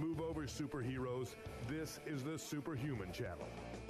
Move over, superheroes. This is the Superhuman Channel.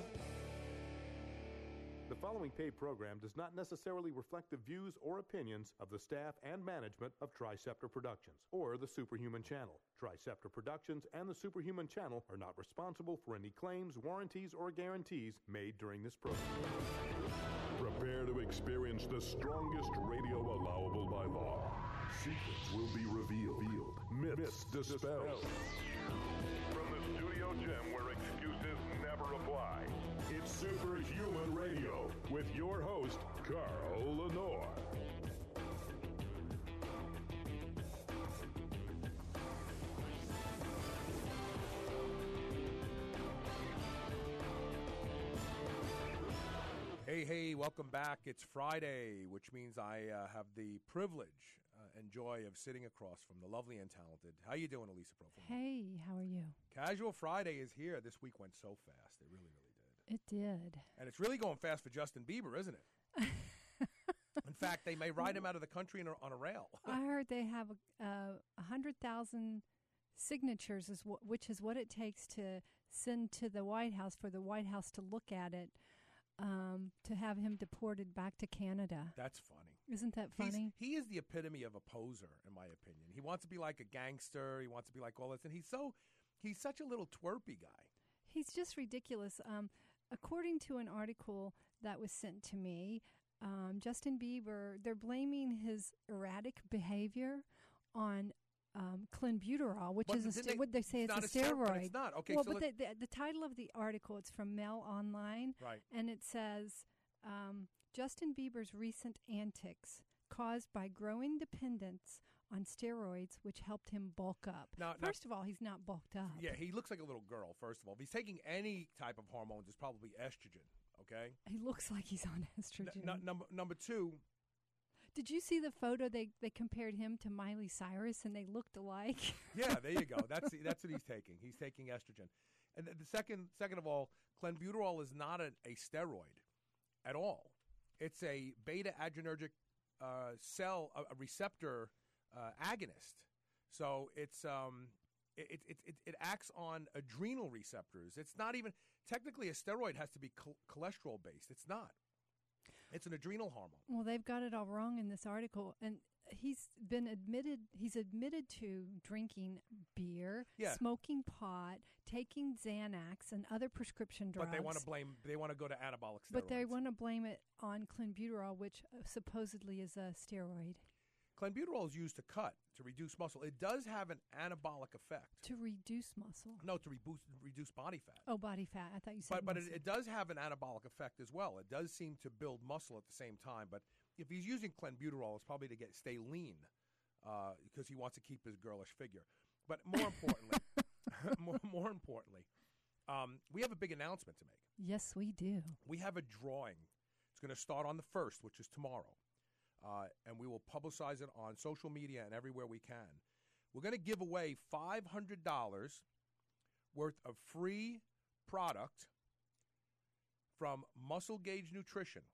The following paid program does not necessarily reflect the views or opinions of the staff and management of Triceptor Productions or the Superhuman Channel. Triceptor Productions and the Superhuman Channel are not responsible for any claims, warranties, or guarantees made during this program. Prepare to experience the strongest radio allowable by law. Secrets will be revealed. Myths dispelled. From the studio gym where excuses never apply, it's Superhuman Radio with your host, Carl Lenore. Hey, welcome back. It's Friday, which means I have the privilege and joy of sitting across from the lovely and talented. How you doing, Elisa Profil? Hey, how are you? Casual Friday is here. This week went so fast. It really, really did. It did. And it's really going fast for Justin Bieber, isn't it? In fact, they may ride him out of the country on a rail. I heard they have 100,000 signatures, which is what it takes to send to the White House for the White House to look at it. To have him deported back to Canada. That's funny. Isn't that funny? He is the epitome of a poser, in my opinion. He wants to be like a gangster. He wants to be like all this. And he's such a little twerpy guy. He's just ridiculous. According to an article that was sent to me, Justin Bieber, they're blaming his erratic behavior on clenbuterol, which is what they say it's a steroid. It's not. Okay, well, so but the title of the article, it's from Mail Online, right? And it says Justin Bieber's recent antics caused by growing dependence on steroids, which helped him bulk up. First of all, he's not bulked up. Yeah, he looks like a little girl. First of all, if he's taking any type of hormones, it's probably estrogen. Okay, he looks like he's on estrogen. Number two. Did you see the photo? They compared him to Miley Cyrus, and they looked alike. Yeah, there you go. That's what he's taking. He's taking estrogen. And the second of all, clenbuterol is not a steroid at all. It's a beta-adrenergic cell, a receptor agonist. So it acts on adrenal receptors. It's not even technically a steroid has to be cholesterol based. It's not. It's an adrenal hormone. Well, they've got it all wrong in this article, and he's admitted to drinking beer, smoking pot, taking Xanax and other prescription drugs. But they want to go to anabolic steroids. But they want to blame it on clenbuterol, which supposedly is a steroid. Clenbuterol is used to cut, to reduce muscle. It does have an anabolic effect. To reduce muscle? No, to reduce body fat. Oh, body fat. I thought you said But it does have an anabolic effect as well. It does seem to build muscle at the same time. But if he's using clenbuterol, it's probably to stay lean because he wants to keep his girlish figure. But more importantly, we have a big announcement to make. Yes, we do. We have a drawing. It's going to start on the 1st, which is tomorrow. And we will publicize it on social media and everywhere we can. We're going to give away $500 worth of free product from Muscle Gauge Nutrition.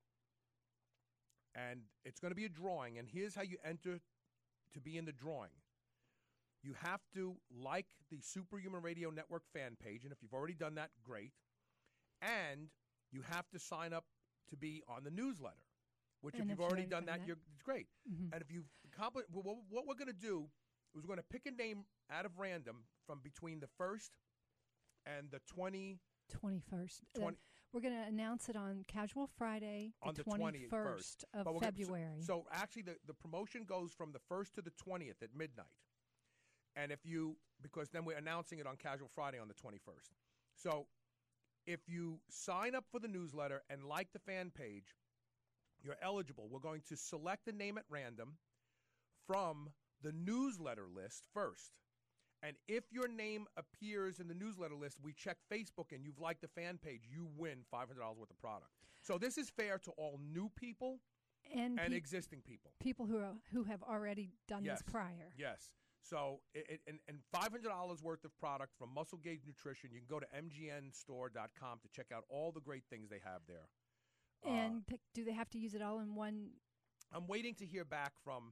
And it's going to be a drawing, and here's how you enter to be in the drawing. You have to like the Superhuman Radio Network fan page, and if you've already done that, great. And you have to sign up to be on the newsletter. Which, if you've already done that, it's great. Mm-hmm. And if you've accomplished, what we're going to do is we're going to pick a name out of random from between the 1st and the 21st. We're going to announce it on Casual Friday, the 21st of February. So actually, the promotion goes from the 1st to the 20th at midnight. And because then we're announcing it on Casual Friday on the 21st. So if you sign up for the newsletter and like the fan page, you're eligible. We're going to select a name at random from the newsletter list first. And if your name appears in the newsletter list, we check Facebook and you've liked the fan page, you win $500 worth of product. So this is fair to all new people and existing people. People who have already done this prior. Yes. So and $500 worth of product from Muscle Gauge Nutrition. You can go to mgnstore.com to check out all the great things they have there. And do they have to use it all in one? I'm waiting to hear back from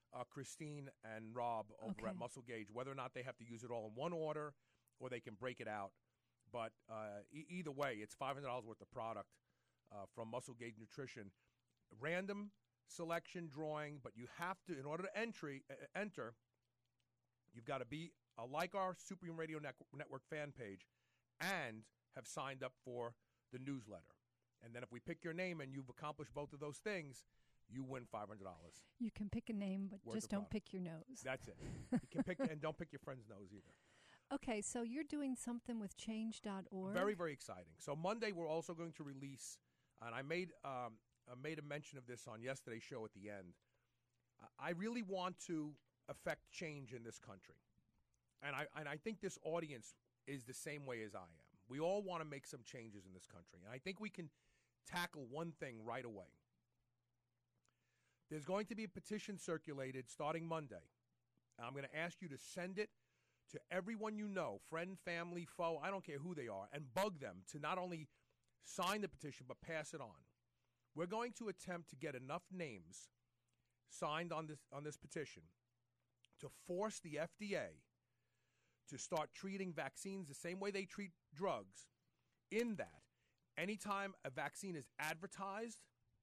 Christine and Rob over at Muscle Gauge, whether or not they have to use it all in one order or they can break it out. But either way, it's $500 worth of product from Muscle Gauge Nutrition. Random selection drawing, but you have to, in order to enter, you've got to be like our Superhuman Radio Network fan page and have signed up for the newsletter. And then if we pick your name and you've accomplished both of those things, you win $500. You can pick a name, but just don't pick your nose. That's it. You can pick, and don't pick your friend's nose either. Okay, so you're doing something with change.org. Very, very exciting. So Monday we're also going to release, and I made a mention of this on yesterday's show at the end. I really want to affect change in this country. And I think this audience is the same way as I am. We all want to make some changes in this country. And I think we can tackle one thing right away. There's going to be a petition circulated starting Monday. I'm going to ask you to send it to everyone you know, friend, family, foe, I don't care who they are, and bug them to not only sign the petition but pass it on. We're going to attempt to get enough names signed on this petition to force the FDA to start treating vaccines the same way they treat drugs, in that anytime a vaccine is advertised,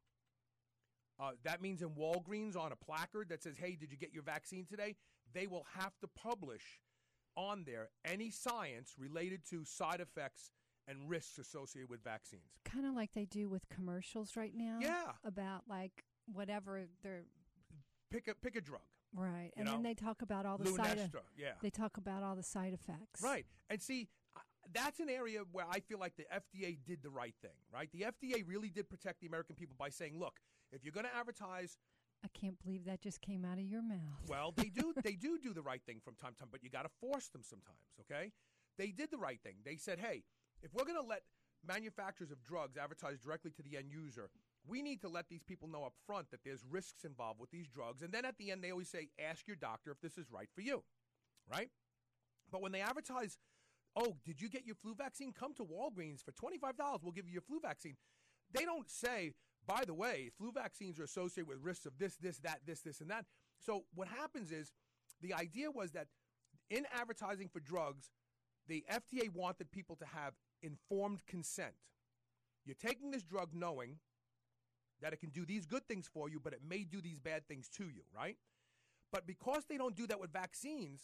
that means in Walgreens on a placard that says, hey, did you get your vaccine today? They will have to publish on there any science related to side effects and risks associated with vaccines. Kind of like they do with commercials right now. Yeah. About like whatever they're... Pick a drug. Right. And then they talk about all the They talk about all the side effects. Right. And see, that's an area where I feel like the FDA did the right thing, right? The FDA really did protect the American people by saying, look, if you're going to advertise... I can't believe that just came out of your mouth. Well, they do the right thing from time to time, but you got to force them sometimes, okay? They did the right thing. They said, hey, if we're going to let manufacturers of drugs advertise directly to the end user, we need to let these people know up front that there's risks involved with these drugs. And then at the end, they always say, ask your doctor if this is right for you, right? But when they advertise, oh, did you get your flu vaccine? Come to Walgreens for $25. We'll give you your flu vaccine. They don't say, by the way, flu vaccines are associated with risks of this, that, this, and that. So what happens is the idea was that in advertising for drugs, the FDA wanted people to have informed consent. You're taking this drug knowing that it can do these good things for you, but it may do these bad things to you, right? But because they don't do that with vaccines,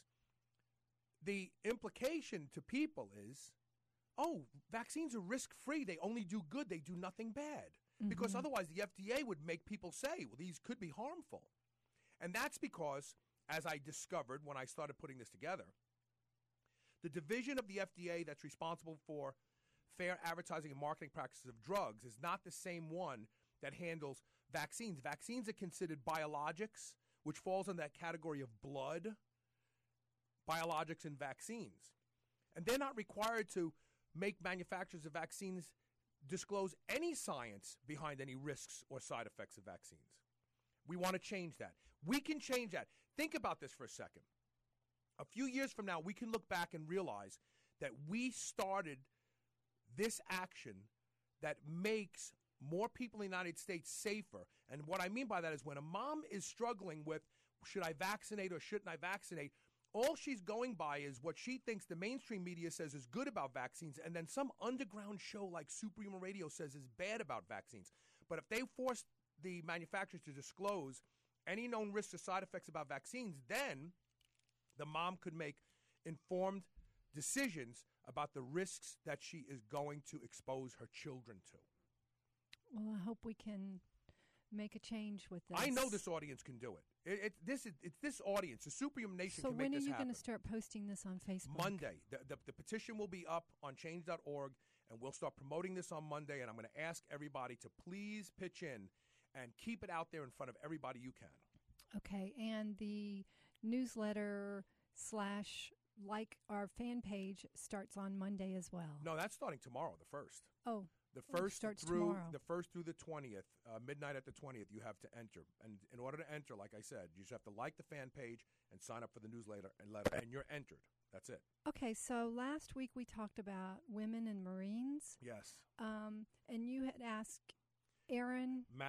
the implication to people is, oh, vaccines are risk-free. They only do good. They do nothing bad. Mm-hmm. Because otherwise the FDA would make people say, well, these could be harmful. And that's because, as I discovered when I started putting this together, the division of the FDA that's responsible for fair advertising and marketing practices of drugs is not the same one that handles vaccines. Vaccines are considered biologics, which falls in that category of blood, biologics and vaccines. And they're not required to make manufacturers of vaccines disclose any science behind any risks or side effects of vaccines. We want to change that. We can change that. Think about this for a second. A few years from now, we can look back and realize that we started this action that makes more people in the United States safer. And what I mean by that is when a mom is struggling with, should I vaccinate or shouldn't I vaccinate, all she's going by is what she thinks the mainstream media says is good about vaccines, and then some underground show like Superhuman Radio says is bad about vaccines. But if they force the manufacturers to disclose any known risks or side effects about vaccines, then the mom could make informed decisions about the risks that she is going to expose her children to. Well, I hope we can make a change with this. I know this audience can do it. It's this audience, the Superhuman Nation, can make this happen. So when are you going to start posting this on Facebook? Monday. The petition will be up on change.org, and we'll start promoting this on Monday, and I'm going to ask everybody to please pitch in and keep it out there in front of everybody you can. Okay, and the newsletter / like our fan page starts on Monday as well. No, that's starting tomorrow, the 1st. Oh. The first starts through tomorrow. The 1st through the 20th, midnight at the 20th, you have to enter. And in order to enter, like I said, you just have to like the fan page and sign up for the newsletter, and you're entered. That's it. Okay, so last week we talked about women and Marines. Yes. And you had asked Aaron Mackin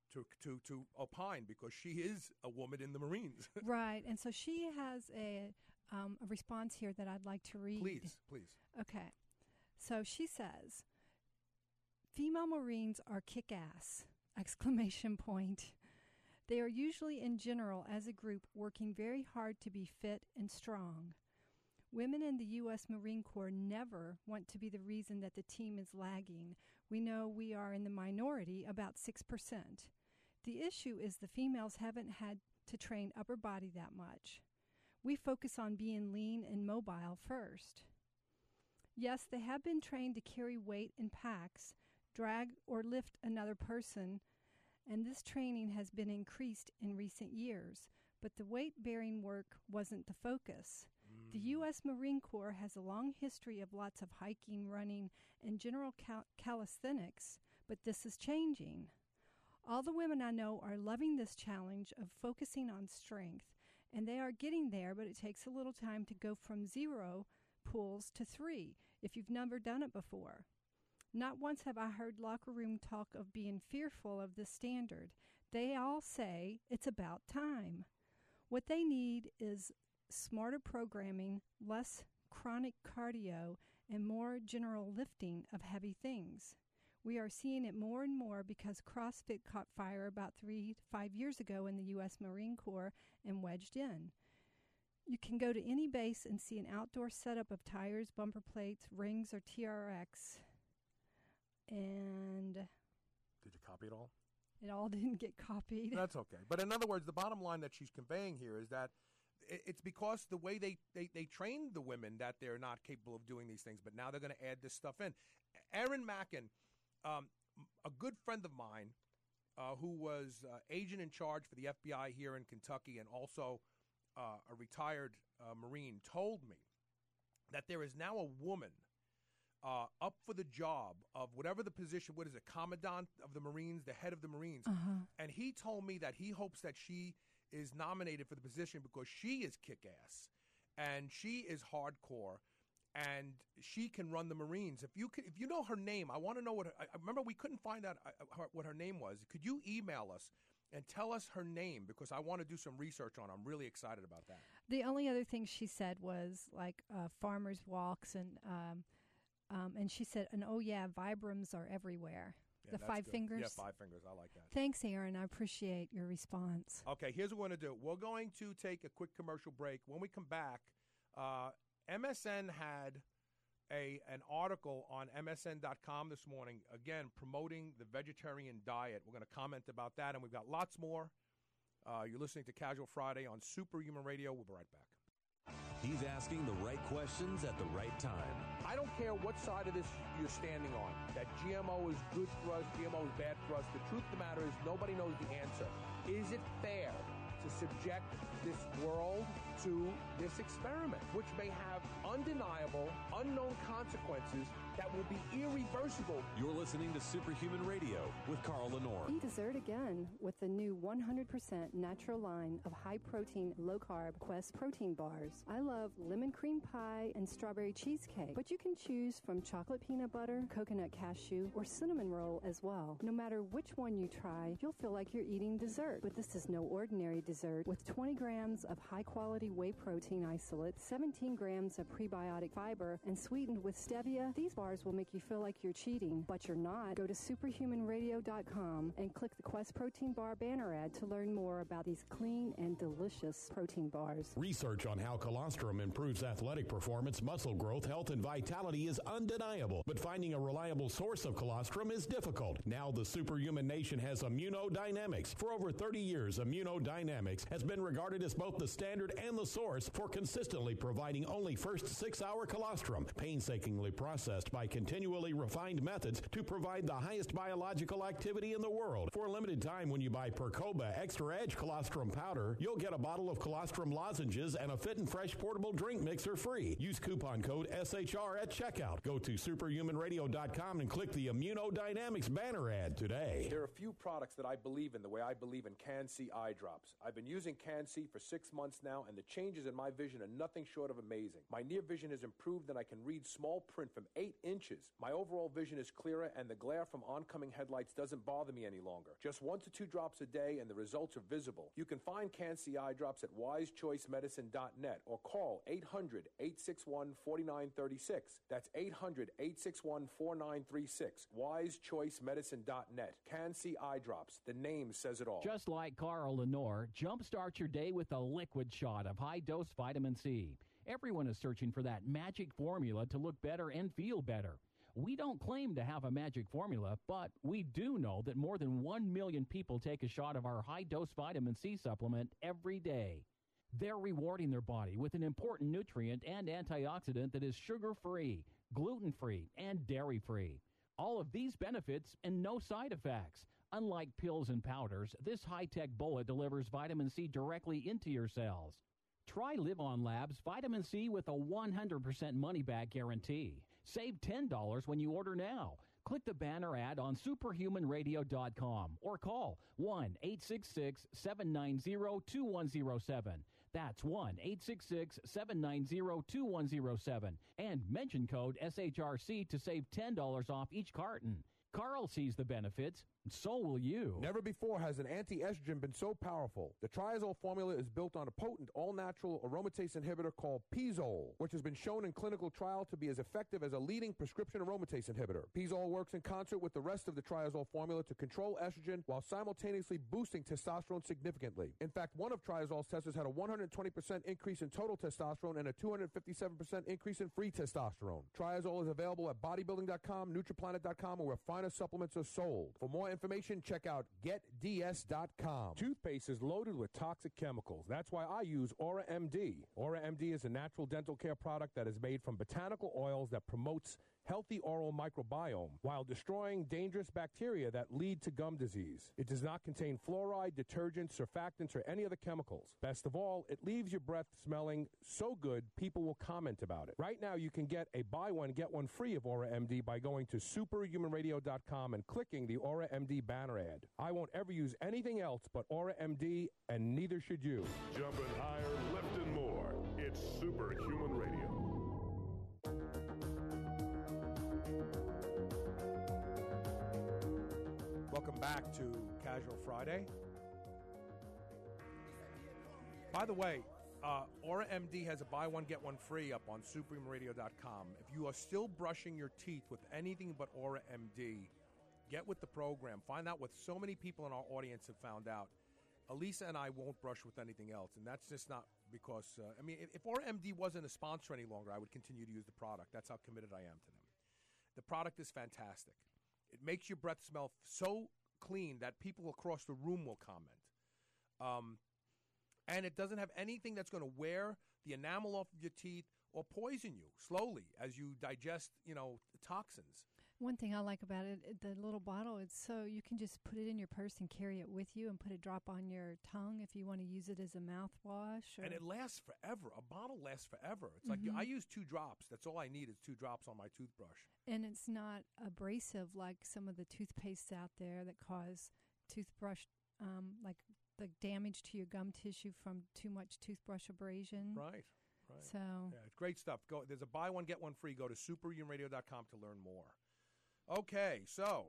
to opine because she is a woman in the Marines. Right, and so she has a response here that I'd like to read. Please. Okay, so she says, female Marines are kick-ass, exclamation point. They are usually in general as a group working very hard to be fit and strong. Women in the U.S. Marine Corps never want to be the reason that the team is lagging. We know we are in the minority, about 6%. The issue is the females haven't had to train upper body that much. We focus on being lean and mobile first. Yes, they have been trained to carry weight in packs, drag or lift another person, and this training has been increased in recent years, but the weight-bearing work wasn't the focus. The U.S. Marine Corps has a long history of lots of hiking, running, and general calisthenics, but this is changing. All the women I know are loving this challenge of focusing on strength, and they are getting there, but it takes a little time to go from 0 pulls to 3 if you've never done it before. Not once have I heard locker room talk of being fearful of this standard. They all say it's about time. What they need is smarter programming, less chronic cardio, and more general lifting of heavy things. We are seeing it more and more because CrossFit caught fire about 3 to 5 years ago in the U.S. Marine Corps and wedged in. You can go to any base and see an outdoor setup of tires, bumper plates, rings, or TRX. And did you copy it all? It all didn't get copied. That's okay. But in other words, the bottom line that she's conveying here is that it's because the way they train the women that they're not capable of doing these things, but now they're going to add this stuff in. Aaron Mackin, a good friend of mine who was agent in charge for the FBI here in Kentucky and also a retired Marine, told me that there is now a woman up for the job of whatever the position, what is it, Commandant of the Marines, the head of the Marines. And he told me that he hopes that she is nominated for the position because she is kick-ass and she is hardcore and she can run the Marines. If you know her name, I want to know what I remember we couldn't find out what her name was. Could you email us and tell us her name because I want to do some research on her. I'm really excited about that. The only other thing she said was like farmers walks and she said, and oh yeah, Vibrams are everywhere. Yeah, the 5 good. fingers? Yeah, 5 fingers. I like that. Thanks, Aaron. I appreciate your response. Okay, here's what we're going to do. We're going to take a quick commercial break. When we come back, MSN had an article on MSN.com this morning, again, promoting the vegetarian diet. We're going to comment about that, and we've got lots more. You're listening to Casual Friday on Superhuman Radio. We'll be right back. He's asking the right questions at the right time. I don't care what side of this you're standing on, that GMO is good for us, GMO is bad for us. The truth of the matter is nobody knows the answer. Is it fair to subject this world to this experiment, which may have undeniable, unknown consequences that will be irreversible? You're listening to Superhuman Radio with Carl Lenore. Eat dessert again with the new 100% natural line of high-protein, low-carb Quest protein bars. I love lemon cream pie and strawberry cheesecake, but you can choose from chocolate peanut butter, coconut cashew, or cinnamon roll as well. No matter which one you try, you'll feel like you're eating dessert. But this is no ordinary dessert. With 20 grams of high-quality whey protein isolate, 17 grams of prebiotic fiber, and sweetened with stevia, these bars will make you feel like you're cheating, but you're not. Go to superhumanradio.com and click the Quest Protein Bar banner ad to learn more about these clean and delicious protein bars. Research on how colostrum improves athletic performance, muscle growth, health, and vitality is undeniable, but finding a reliable source of colostrum is difficult. Now the Superhuman Nation has Immunodynamics. For over 30 years, Immunodynamics has been regarded as both the standard and the source for consistently providing only first 6-hour colostrum, painstakingly processed by continually refined methods to provide the highest biological activity in the world. For a limited time, when you buy Percoba Extra Edge Colostrum Powder, you'll get a bottle of colostrum lozenges and a fit and fresh portable drink mixer free. Use coupon code SHR at checkout. Go to superhumanradio.com and click the Immunodynamics banner ad today. There are a few products that I believe in the way I believe in Can-C eye drops. I've been using Can-C for 6 months now, and the changes in my vision are nothing short of amazing. My near vision has improved and I can read small print from 8 inches. My overall vision is clearer and the glare from oncoming headlights doesn't bother me any longer. Just 1 to 2 drops a day and the results are visible. You can find Can-C eye drops at wisechoicemedicine.net or call 800-861-4936. That's 800-861-4936. wisechoicemedicine.net. Can-C eye drops. The name says it all. Just like Carl Lenore, jumpstart your day with a liquid shot of high-dose vitamin C. Everyone is searching for that magic formula to look better and feel better. We don't claim to have a magic formula, but we do know that more than 1 million people take a shot of our high-dose vitamin C supplement every day. They're rewarding their body with an important nutrient and antioxidant that is sugar-free, gluten-free, and dairy-free. All of these benefits and no side effects. Unlike pills and powders, this high-tech bullet delivers vitamin C directly into your cells. Try Live On Labs Vitamin C with a 100% money-back guarantee. Save $10 when you order now. Click the banner ad on superhumanradio.com or call 1-866-790-2107. That's 1-866-790-2107. And mention code SHRC to save $10 off each carton. Carl sees the benefits, and so will you. Never before has an anti-estrogen been so powerful. The Triazole formula is built on a potent, all-natural aromatase inhibitor called Pizole, which has been shown in clinical trial to be as effective as a leading prescription aromatase inhibitor. Pizole works in concert with the rest of the Triazole formula to control estrogen while simultaneously boosting testosterone significantly. In fact, one of Triazole's testers had a 120% increase in total testosterone and a 257% increase in free testosterone. Triazole is available at bodybuilding.com, nutriplanet.com, or where finer supplements are sold. For more information, check out getds.com. Toothpaste is loaded with toxic chemicals. That's why I use Aura MD. Aura MD is a natural dental care product that is made from botanical oils that promotes healthy oral microbiome while destroying dangerous bacteria that lead to gum disease. It does not contain fluoride, detergents, surfactants, or any other chemicals. Best of all, it leaves your breath smelling so good people will comment about it. Right now, you can get a buy one, get one free of Aura MD by going to superhumanradio.com and clicking the Aura MD banner ad. I won't ever use anything else but Aura MD, and neither should you. Jumping higher, lifting more. It's Superhuman Radio. Welcome back to Casual Friday. By the way, Aura MD has a buy one, get one free up on superhumanradio.com. If you are still brushing your teeth with anything but Aura MD, get with the program. Find out what so many people in our audience have found out. Elisa and I won't brush with anything else, and that's just not because, if Aura MD wasn't a sponsor any longer, I would continue to use the product. That's how committed I am to them. The product is fantastic. It makes your breath smell so clean that people across the room will comment. And it doesn't have anything that's going to wear the enamel off of your teeth or poison you slowly as you digest, toxins. One thing I like about it, the little bottle, it's so you can just put it in your purse and carry it with you and put a drop on your tongue if you want to use it as a mouthwash. And it lasts forever. A bottle lasts forever. It's like I use 2 drops. That's all I need is 2 drops on my toothbrush. And it's not abrasive like some of the toothpastes out there that cause toothbrush, like the damage to your gum tissue from too much toothbrush abrasion. Right. So yeah, it's great stuff. There's a buy one, get one free. Go to superhumanradio.com to learn more. Okay, so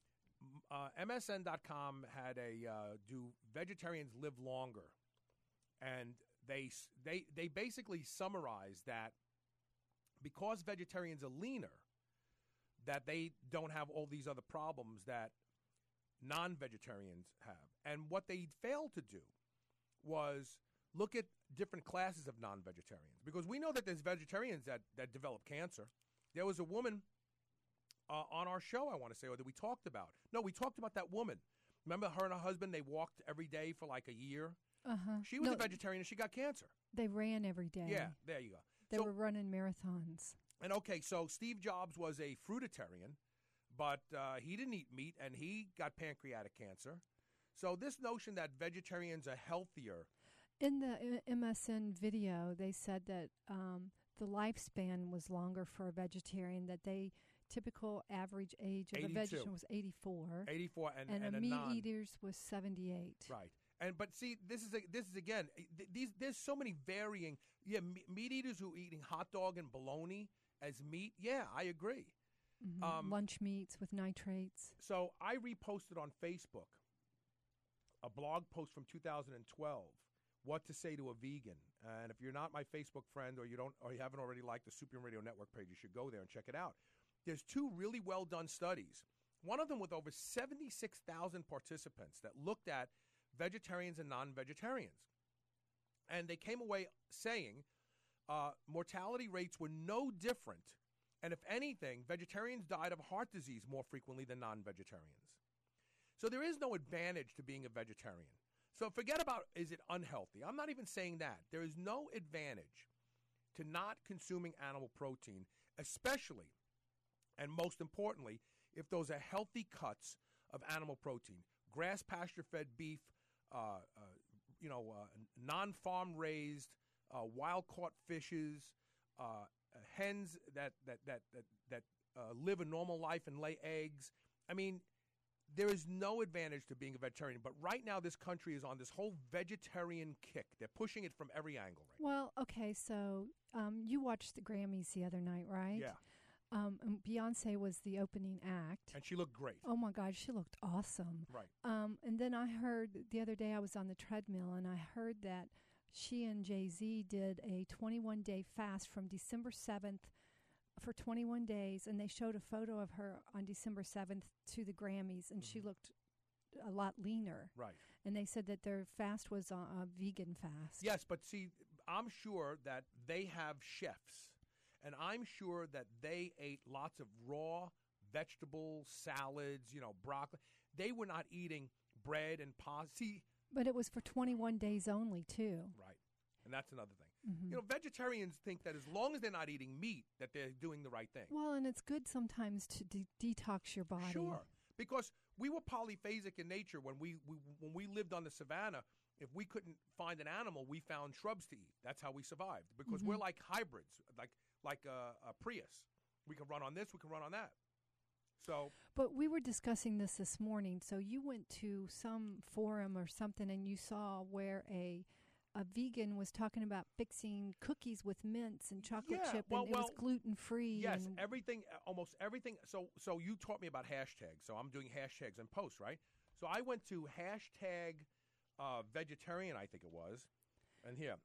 MSN.com had do vegetarians live longer? And they basically summarized that because vegetarians are leaner, that they don't have all these other problems that non-vegetarians have. And what they failed to do was look at different classes of non-vegetarians. Because we know that there's vegetarians that develop cancer. There was a woman on our show, I want to say, or that we talked about. No, we talked about that woman. Remember her and her husband, they walked every day for like a year? Uh-huh. She was a vegetarian and she got cancer. They ran every day. Yeah, there you go. They were running marathons. And okay, so Steve Jobs was a fruitarian, but he didn't eat meat and he got pancreatic cancer. So this notion that vegetarians are healthier. In the MSN video, they said that the lifespan was longer for a vegetarian, that typical average age of 82. a vegetarian was 84. 84 and a meat eater's was 78. Right. But see, this is again. There's so many varying. Yeah, meat eaters who are eating hot dog and bologna as meat. Yeah, I agree. Lunch meats with nitrates. So I reposted on Facebook a blog post from 2012. What to say to a vegan. And if you're not my Facebook friend or you haven't already liked the Superhuman Radio Network page, you should go there and check it out. There's 2 really well done studies. One of them with over 76,000 participants that looked at vegetarians and non-vegetarians. And they came away saying mortality rates were no different. And if anything, vegetarians died of heart disease more frequently than non-vegetarians. So there is no advantage to being a vegetarian. So forget about, is it unhealthy? I'm not even saying that. There is no advantage to not consuming animal protein, especially, and most importantly, if those are healthy cuts of animal protein. Grass pasture-fed beef, non-farm raised, wild-caught fishes, hens that live a normal life and lay eggs. I mean, there is no advantage to being a vegetarian. But right now, this country is on this whole vegetarian kick. They're pushing it from every angle right now. Well, okay, so you watched the Grammys the other night, right? Yeah. And Beyonce was the opening act. And she looked great. Oh, my God, she looked awesome. Right. And then I heard the other day I was on the treadmill, and I heard that she and Jay-Z did a 21-day fast from December 7th for 21 days, and they showed a photo of her on December 7th to the Grammys, and she looked a lot leaner. Right. And they said that their fast was a vegan fast. Yes, but see, I'm sure that they have chefs, and I'm sure that they ate lots of raw vegetables, salads, broccoli. They were not eating bread and pasta. See, but it was for 21 days only, too. Right. And that's another thing. Vegetarians think that as long as they're not eating meat, that they're doing the right thing. Well, and it's good sometimes to detox your body. Sure. Because we were polyphasic in nature when we lived on the savannah. If we couldn't find an animal, we found shrubs to eat. That's how we survived. Because we're like hybrids, like a Prius. We can run on this, we can run on that. So, but we were discussing this morning. So you went to some forum or something, and you saw where a vegan was talking about fixing cookies with mints and chocolate chip, and it was gluten-free. Yes, almost everything. So you taught me about hashtags. So I'm doing hashtags and posts, right? So I went to hashtag vegetarian, I think it was, and here.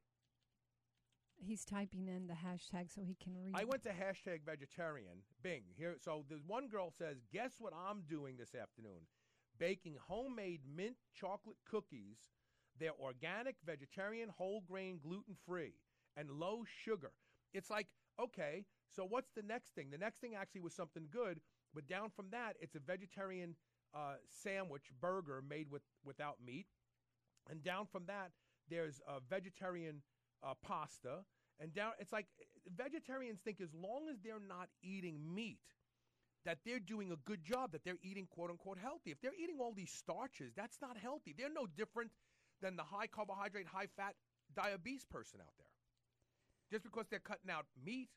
He's typing in the hashtag so he can read. I went to hashtag vegetarian, Bing. Here, so there's one girl says, guess what I'm doing this afternoon? Baking homemade mint chocolate cookies. They're organic, vegetarian, whole grain, gluten-free, and low sugar. It's like, okay, so what's the next thing? The next thing actually was something good, but down from that, it's a vegetarian sandwich, burger made without meat. And down from that, there's a vegetarian pasta. And down, it's like vegetarians think as long as they're not eating meat, that they're doing a good job, that they're eating quote-unquote healthy. If they're eating all these starches, that's not healthy. They're no different than the high-carbohydrate, high-fat diabetes person out there. Just because they're cutting out meat.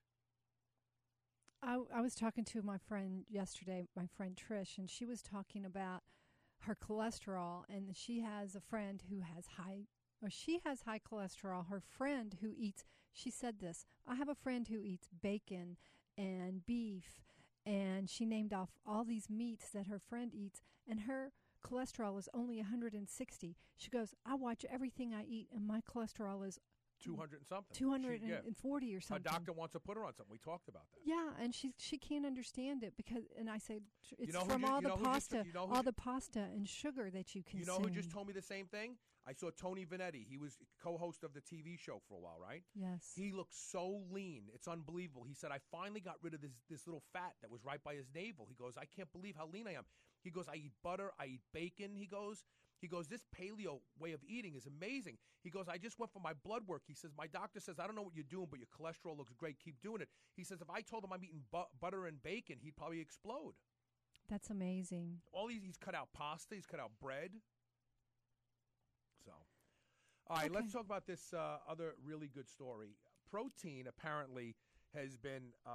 I was talking to my friend yesterday, my friend Trish, and she was talking about her cholesterol, and she has a friend who has she has high cholesterol. Her friend who eats, she said this, I have a friend who eats bacon and beef, and she named off all these meats that her friend eats, and her cholesterol is only 160. She goes, I watch everything I eat, and my cholesterol is 200 and something. 240 or something. A doctor wants to put her on something. We talked about that. Yeah, and she can't understand it because, and I said, it's from all the pasta and sugar that you consume. You know who just told me the same thing? I saw Tony Vanetti. He was co-host of the TV show for a while, right? Yes. He looked so lean. It's unbelievable. He said, I finally got rid of this little fat that was right by his navel. He goes, I can't believe how lean I am. He goes, I eat butter, I eat bacon. He goes, this paleo way of eating is amazing. He goes, I just went for my blood work. He says, my doctor says, I don't know what you're doing, but your cholesterol looks great. Keep doing it. He says, if I told him I'm eating butter and bacon, he'd probably explode. That's amazing. He's cut out pasta. He's cut out bread. So, all right, let's talk about this other really good story. Protein apparently has been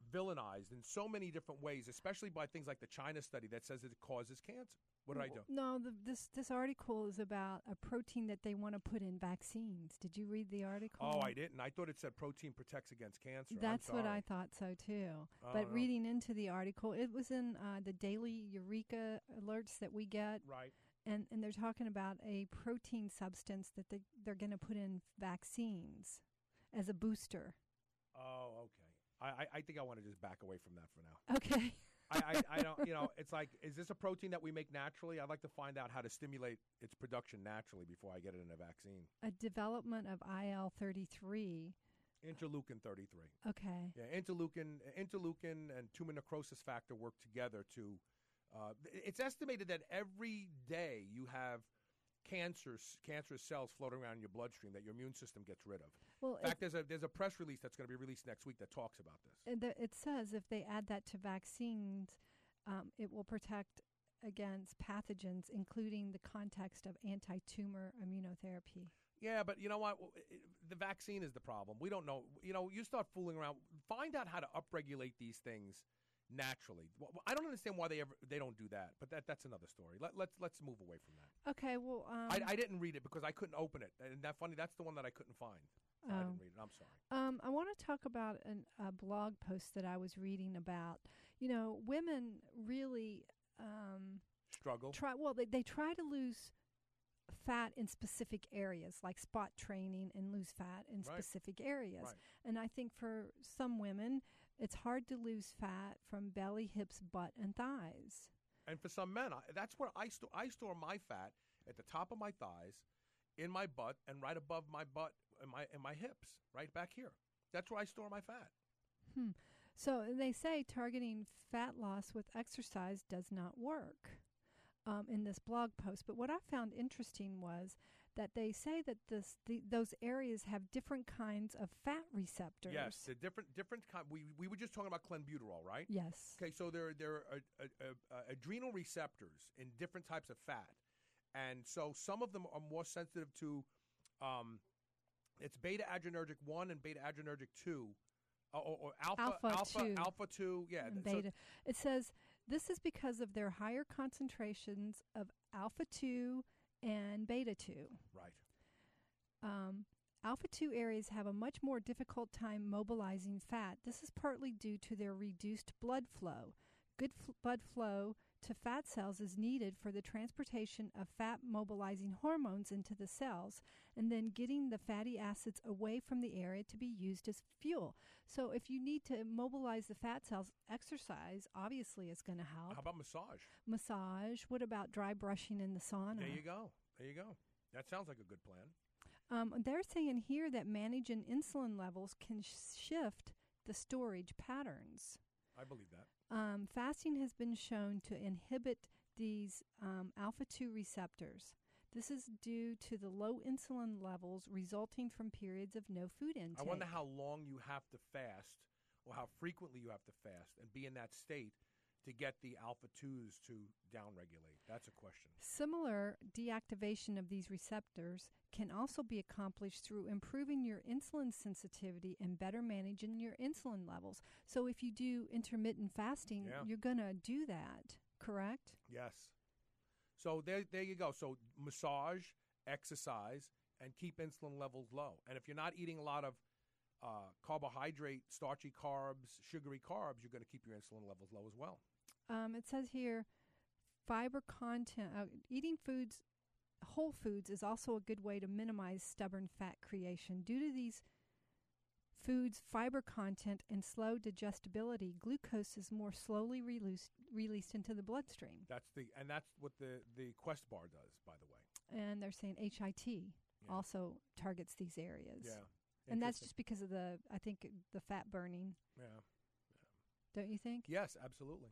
villainized in so many different ways, especially by things like the China study that says it causes cancer. What did I do? No, this article is about a protein that they want to put in vaccines. Did you read the article? Oh, I didn't. I thought it said protein protects against cancer. That's I'm what sorry. I thought so too. No. Reading into the article, it was in the daily Eureka alerts that we get. Right. And they're talking about a protein substance that they're going to put in vaccines as a booster. Oh, okay. I think I want to just back away from that for now. Okay. I don't, it's like, is this a protein that we make naturally? I'd like to find out how to stimulate its production naturally before I get it in a vaccine. A development of IL-33. Interleukin 33. Okay. Yeah, interleukin and tumor necrosis factor work together to. It's estimated that every day you have cancerous cells floating around in your bloodstream that your immune system gets rid of. Well, in fact, there's a press release that's going to be released next week that talks about this. It says if they add that to vaccines, it will protect against pathogens, including the context of anti-tumor immunotherapy. Yeah, but you know what? The vaccine is the problem. We don't know. You start fooling around. Find out how to upregulate these things naturally. I don't understand why they don't do that, but that's another story. Let's move away from that. Okay, well, I didn't read it because I couldn't open it, and that's funny. That's the one that I couldn't find. So I didn't read it. I'm sorry. I want to talk about a blog post that I was reading about. Women really struggle. They try to lose fat in specific areas, like spot training, and lose fat in specific areas. Right. And I think for some women, it's hard to lose fat from belly, hips, butt, and thighs. And for some men, that's where I store my fat at the top of my thighs, in my butt, and right above my butt and my hips, right back here. That's where I store my fat. So they say targeting fat loss with exercise does not work in this blog post. But what I found interesting was that they say that those areas have different kinds of fat receptors. Yes, the different kind. We were just talking about clenbuterol, right? Yes. Okay, so there are adrenal receptors in different types of fat, and so some of them are more sensitive to, it's beta adrenergic 1 and beta adrenergic 2, or alpha 2, yeah. And beta. It says this is because of their higher concentrations of alpha 2 and beta 2. Right. Alpha 2 areas have a much more difficult time mobilizing fat. This is partly due to their reduced blood flow. Good blood flow to fat cells is needed for the transportation of fat mobilizing hormones into the cells and then getting the fatty acids away from the area to be used as fuel. So if you need to mobilize the fat cells, exercise obviously is going to help. How about massage? Massage. What about dry brushing in the sauna? There you go. That sounds like a good plan. They're saying here that managing insulin levels can shift the storage patterns. I believe that. Fasting has been shown to inhibit these alpha-2 receptors. This is due to the low insulin levels resulting from periods of no food intake. I wonder how long you have to fast or how frequently you have to fast and be in that state to get the alpha-2s to downregulate. That's a question. Similar deactivation of these receptors can also be accomplished through improving your insulin sensitivity and better managing your insulin levels. So if you do intermittent fasting, you're going to do that, correct? Yes. So there you go. So massage, exercise, and keep insulin levels low. And if you're not eating a lot of carbohydrate, starchy carbs, sugary carbs, you're going to keep your insulin levels low as well. It says here, fiber content, eating whole foods is also a good way to minimize stubborn fat creation. Due to these foods' fiber content and slow digestibility, glucose is more slowly released into the bloodstream. That's what the Quest bar does, by the way. And they're saying HIT also targets these areas. Yeah. And that's just because of the fat burning. Yeah. Don't you think? Yes, absolutely.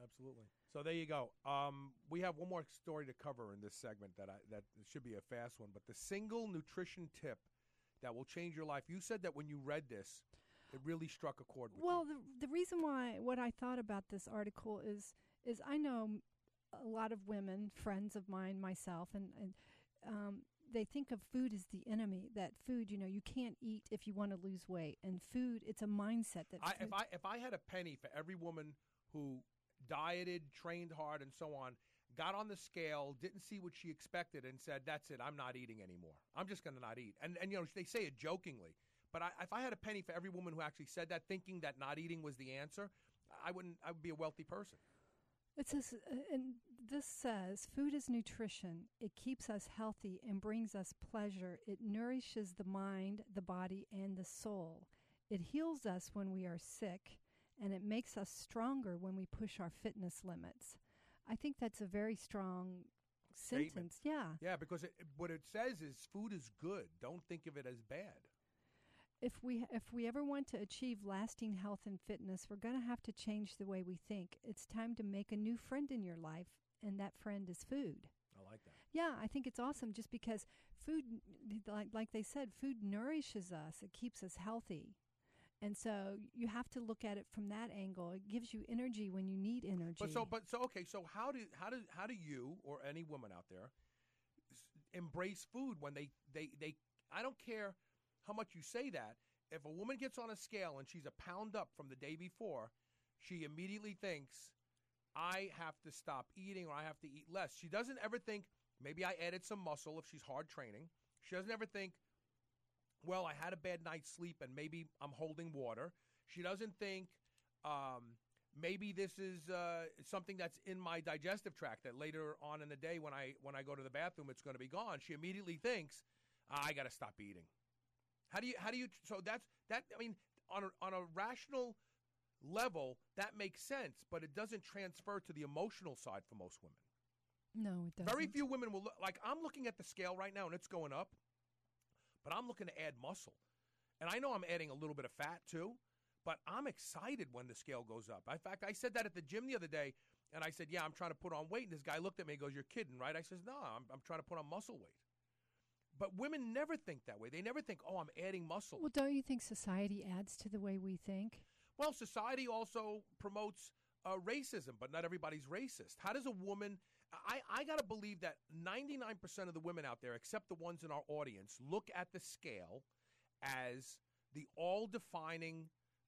So there you go. We have one more story to cover in this segment that should be a fast one. But the single nutrition tip that will change your life. You said that when you read this, it really struck a chord with you. Well, the reason why what I thought about this article is I know a lot of women, friends of mine, myself, and they think of food as the enemy. That food, you can't eat if you want to lose weight. And food, it's a mindset that. If I had a penny for every woman who dieted, trained hard, and so on, got on the scale, didn't see what she expected, and said, "That's it. I'm not eating anymore. I'm just going to not eat." And they say it jokingly, but if I had a penny for every woman who actually said that, thinking that not eating was the answer, I would be a wealthy person. It says, and this says, food is nutrition. It keeps us healthy and brings us pleasure. It nourishes the mind, the body, and the soul. It heals us when we are sick, and it makes us stronger when we push our fitness limits. I think that's a very strong sentence. Yeah. Yeah, because what it says is food is good. Don't think of it as bad. If we ever want to achieve lasting health and fitness, we're going to have to change the way we think. It's time to make a new friend in your life, and that friend is food. I like that. Yeah, I think it's awesome just because food, like they said, food nourishes us. It keeps us healthy. And so you have to look at it from that angle. It gives you energy when you need energy. So how do you or any woman out there embrace food when they I don't care how much you say that. If a woman gets on a scale and she's a pound up from the day before, she immediately thinks, I have to stop eating or I have to eat less. She doesn't ever think, maybe I added some muscle if she's hard training. She doesn't ever think, well, I had a bad night's sleep and maybe I'm holding water. She doesn't think, maybe this is something that's in my digestive tract that later on in the day when I go to the bathroom, it's going to be gone. She immediately thinks, I got to stop eating. How do you? So that's that. I mean, on a rational level, that makes sense, but it doesn't transfer to the emotional side for most women. No, it doesn't. Very few women will look. Like, I'm looking at the scale right now, and it's going up, but I'm looking to add muscle, and I know I'm adding a little bit of fat too, but I'm excited when the scale goes up. In fact, I said that at the gym the other day, and I said, "Yeah, I'm trying to put on weight," and this guy looked at me and goes, "You're kidding, right?" I says, "No, I'm trying to put on muscle weight." But women never think that way. They never think, I'm adding muscle. Well, don't you think society adds to the way we think? Well, society also promotes racism, but not everybody's racist. How does a woman... I got to believe that 99% of the women out there, except the ones in our audience, look at the scale as the all-defining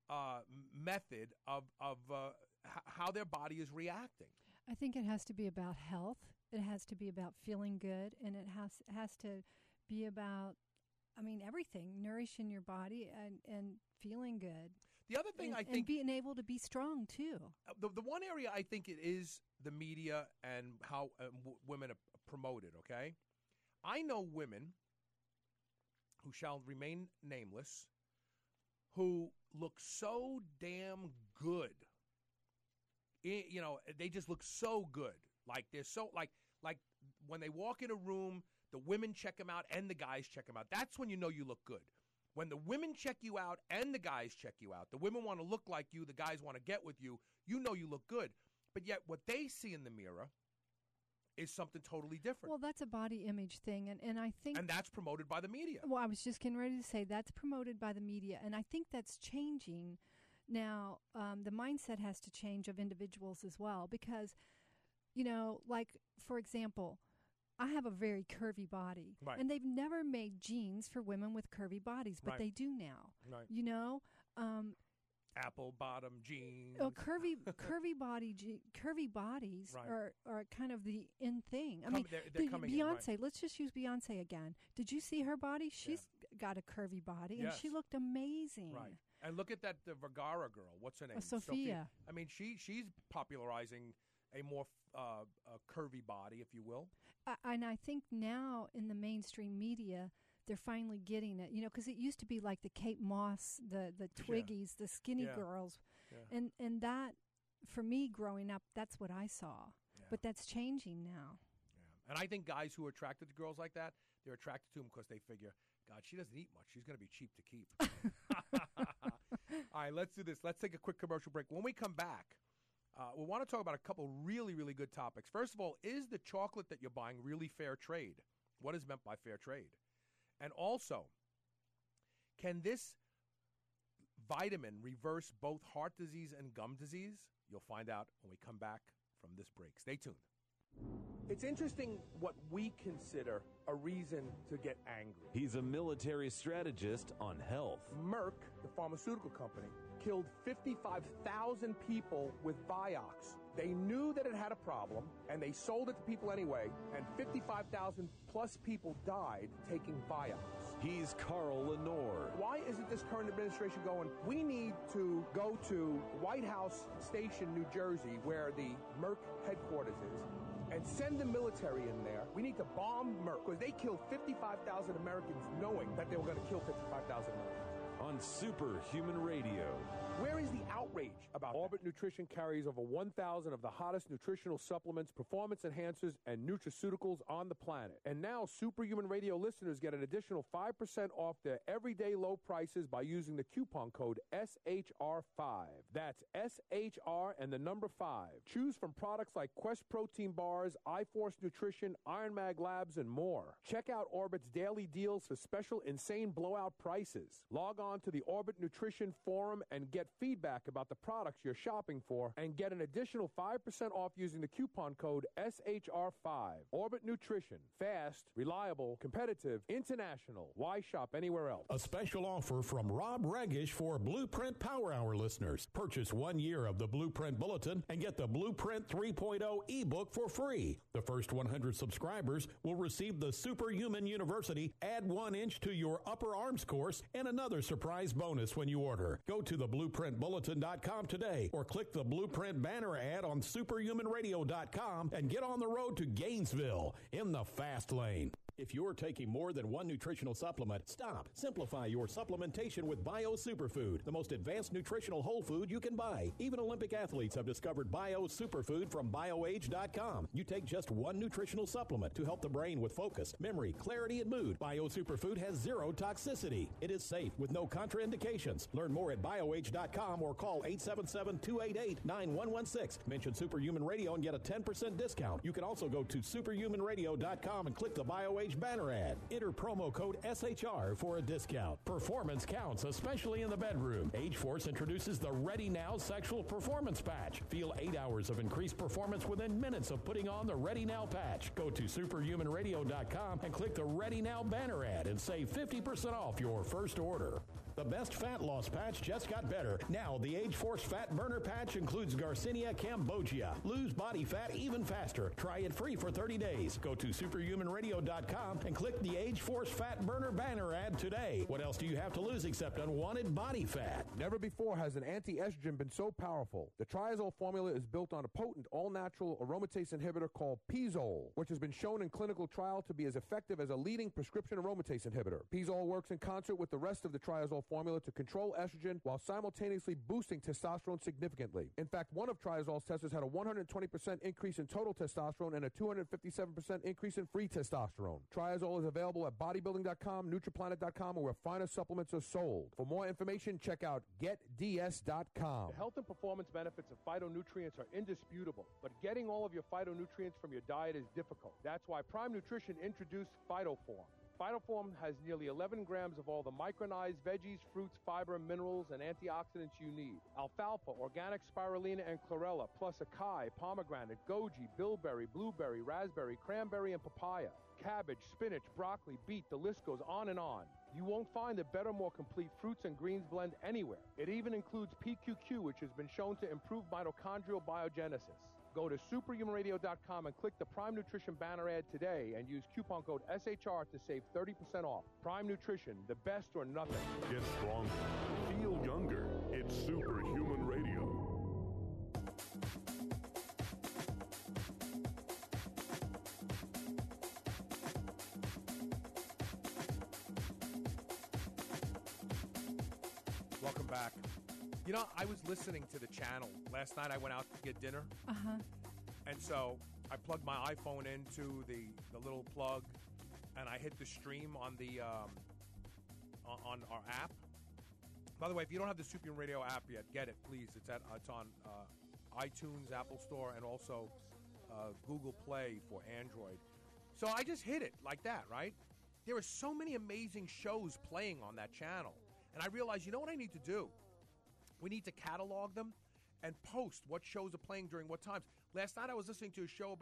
method of how their body is reacting. I think it has to be about health. It has to be about feeling good, and it has to be about, everything, nourishing your body and feeling good. The other thing I think... And being able to be strong, too. The one area I think it is the media and how women are promoted, okay? I know women who shall remain nameless who look so damn good. They just look so good. Like, they're so... Like when they walk in a room, the women check them out and the guys check them out. That's when you know you look good. When the women check you out and the guys check you out, the women want to look like you, the guys want to get with you, you know you look good. But yet what they see in the mirror is something totally different. Well, that's a body image thing, and I think... And that's promoted by the media. Well, I was just getting ready to say that's promoted by the media, and I think that's changing. Now, the mindset has to change of individuals as well because... like, for example, I have a very curvy body. Right. And they've never made jeans for women with curvy bodies, but they do now. Right. Apple bottom jeans. Curvy bodies right. are kind of the in thing. They're coming Beyonce, in, right. Let's just use Beyonce again. Did you see her body? She's got a curvy body, and she looked amazing. Right. And look at that Vergara girl. What's her name? Sophia. I mean, she's popularizing a more curvy body, if you will. And I think now in the mainstream media, they're finally getting it, because it used to be like the Kate Moss, the Twiggies, the skinny girls. Yeah. And that, for me growing up, that's what I saw. Yeah. But that's changing now. Yeah. And I think guys who are attracted to girls like that, they're attracted to them because they figure, God, she doesn't eat much. She's going to be cheap to keep. All right, let's do this. Let's take a quick commercial break. When we come back, we want to talk about a couple really, really good topics. First of all, is the chocolate that you're buying really fair trade? What is meant by fair trade? And also, can this vitamin reverse both heart disease and gum disease? You'll find out when we come back from this break. Stay tuned. It's interesting what we consider a reason to get angry. He's a military strategist on health. Merck, the pharmaceutical company, killed 55,000 people with Vioxx. They knew that it had a problem, and they sold it to people anyway, and 55,000 plus people died taking Vioxx. He's Carl Lenore. Why isn't this current administration going, we need to go to White House Station, New Jersey, where the Merck headquarters is, and send the military in there. We need to bomb Merck, because they killed 55,000 Americans knowing that they were going to kill 55,000 Americans. On Superhuman Radio. Where is the outrage about Orbit Nutrition carries over 1,000 of the hottest nutritional supplements, performance enhancers, and nutraceuticals on the planet. And now Superhuman Radio listeners get an additional 5% off their everyday low prices by using the coupon code SHR5. That's SHR and the number 5. Choose from products like Quest Protein Bars, iForce Nutrition, Iron Mag Labs, and more. Check out Orbit's daily deals for special insane blowout prices. Log on to the Orbit Nutrition Forum and get feedback about the products you're shopping for and get an additional 5% off using the coupon code SHR5. Orbit Nutrition. Fast, reliable, competitive, international. Why shop anywhere else? A special offer from Rob Regish for Blueprint Power Hour listeners. Purchase 1 year of the Blueprint Bulletin and get the Blueprint 3.0 ebook for free. The first 100 subscribers will receive the Superhuman University Add 1 Inch to Your Upper Arms course and another surprise bonus when you order. Go to the BlueprintBulletin.com today or click the Blueprint banner ad on SuperhumanRadio.com and get on the road to Gainesville in the fast lane. If you're taking more than one nutritional supplement, stop. Simplify your supplementation with Bio Superfood, the most advanced nutritional whole food you can buy. Even Olympic athletes have discovered Bio Superfood from BioAge.com. You take just one nutritional supplement to help the brain with focus, memory, clarity, and mood. Bio Superfood has zero toxicity. It is safe with no contraindications. Learn more at BioAge.com or call 877-288-9116. Mention Superhuman Radio and get a 10% discount. You can also go to SuperhumanRadio.com and click the BioAge banner ad. Enter promo code SHR for a discount. Performance counts, especially in the bedroom. AgeForce introduces the Ready Now Sexual Performance Patch. Feel 8 hours of increased performance within minutes of putting on the Ready Now patch. Go to superhumanradio.com and click the Ready Now banner ad and save 50% off your first order. The best fat loss patch just got better. Now, the AgeForce Fat Burner Patch includes Garcinia cambogia. Lose body fat even faster. Try it free for 30 days. Go to superhumanradio.com and click the AgeForce Fat Burner banner ad today. What else do you have to lose except unwanted body fat? Never before has an anti-estrogen been so powerful. The triazole formula is built on a potent, all-natural aromatase inhibitor called Pizole, which has been shown in clinical trial to be as effective as a leading prescription aromatase inhibitor. Pizole works in concert with the rest of the triazole formula to control estrogen while simultaneously boosting testosterone significantly. In fact, one of triazole's testers had a 120% increase in total testosterone and a 257% increase in free testosterone. Triazole is available at bodybuilding.com, nutriplanet.com, or where finer supplements are sold. For more information, check out getds.com. The health and performance benefits of phytonutrients are indisputable, but getting all of your phytonutrients from your diet is difficult. That's why Prime Nutrition introduced PhytoForm. PhytoForm has nearly 11 grams of all the micronized veggies, fruits, fiber, minerals, and antioxidants you need. Alfalfa, organic spirulina, and chlorella, plus acai, pomegranate, goji, bilberry, blueberry, raspberry, cranberry, and papaya. Cabbage, spinach, broccoli, beet, the list goes on and on. You won't find a better, more complete fruits and greens blend anywhere. It even includes PQQ, which has been shown to improve mitochondrial biogenesis. Go to superhumanradio.com and click the Prime Nutrition banner ad today and use coupon code SHR to save 30% off. Prime Nutrition, the best or nothing. Get stronger. Feel younger. It's Superhuman Radio. Welcome back. You know, I was listening to the channel. Last night I went out to get dinner. Uh-huh. And so I plugged my iPhone into the little plug, and I hit the stream on the on our app. By the way, if you don't have the Superhuman Radio app yet, get it, please. It's on iTunes, Apple Store, and also Google Play for Android. So I just hit it like that, right? There are so many amazing shows playing on that channel. And I realized, you know what I need to do? We need to catalog them and post what shows are playing during what times. Last night I was listening to a show about,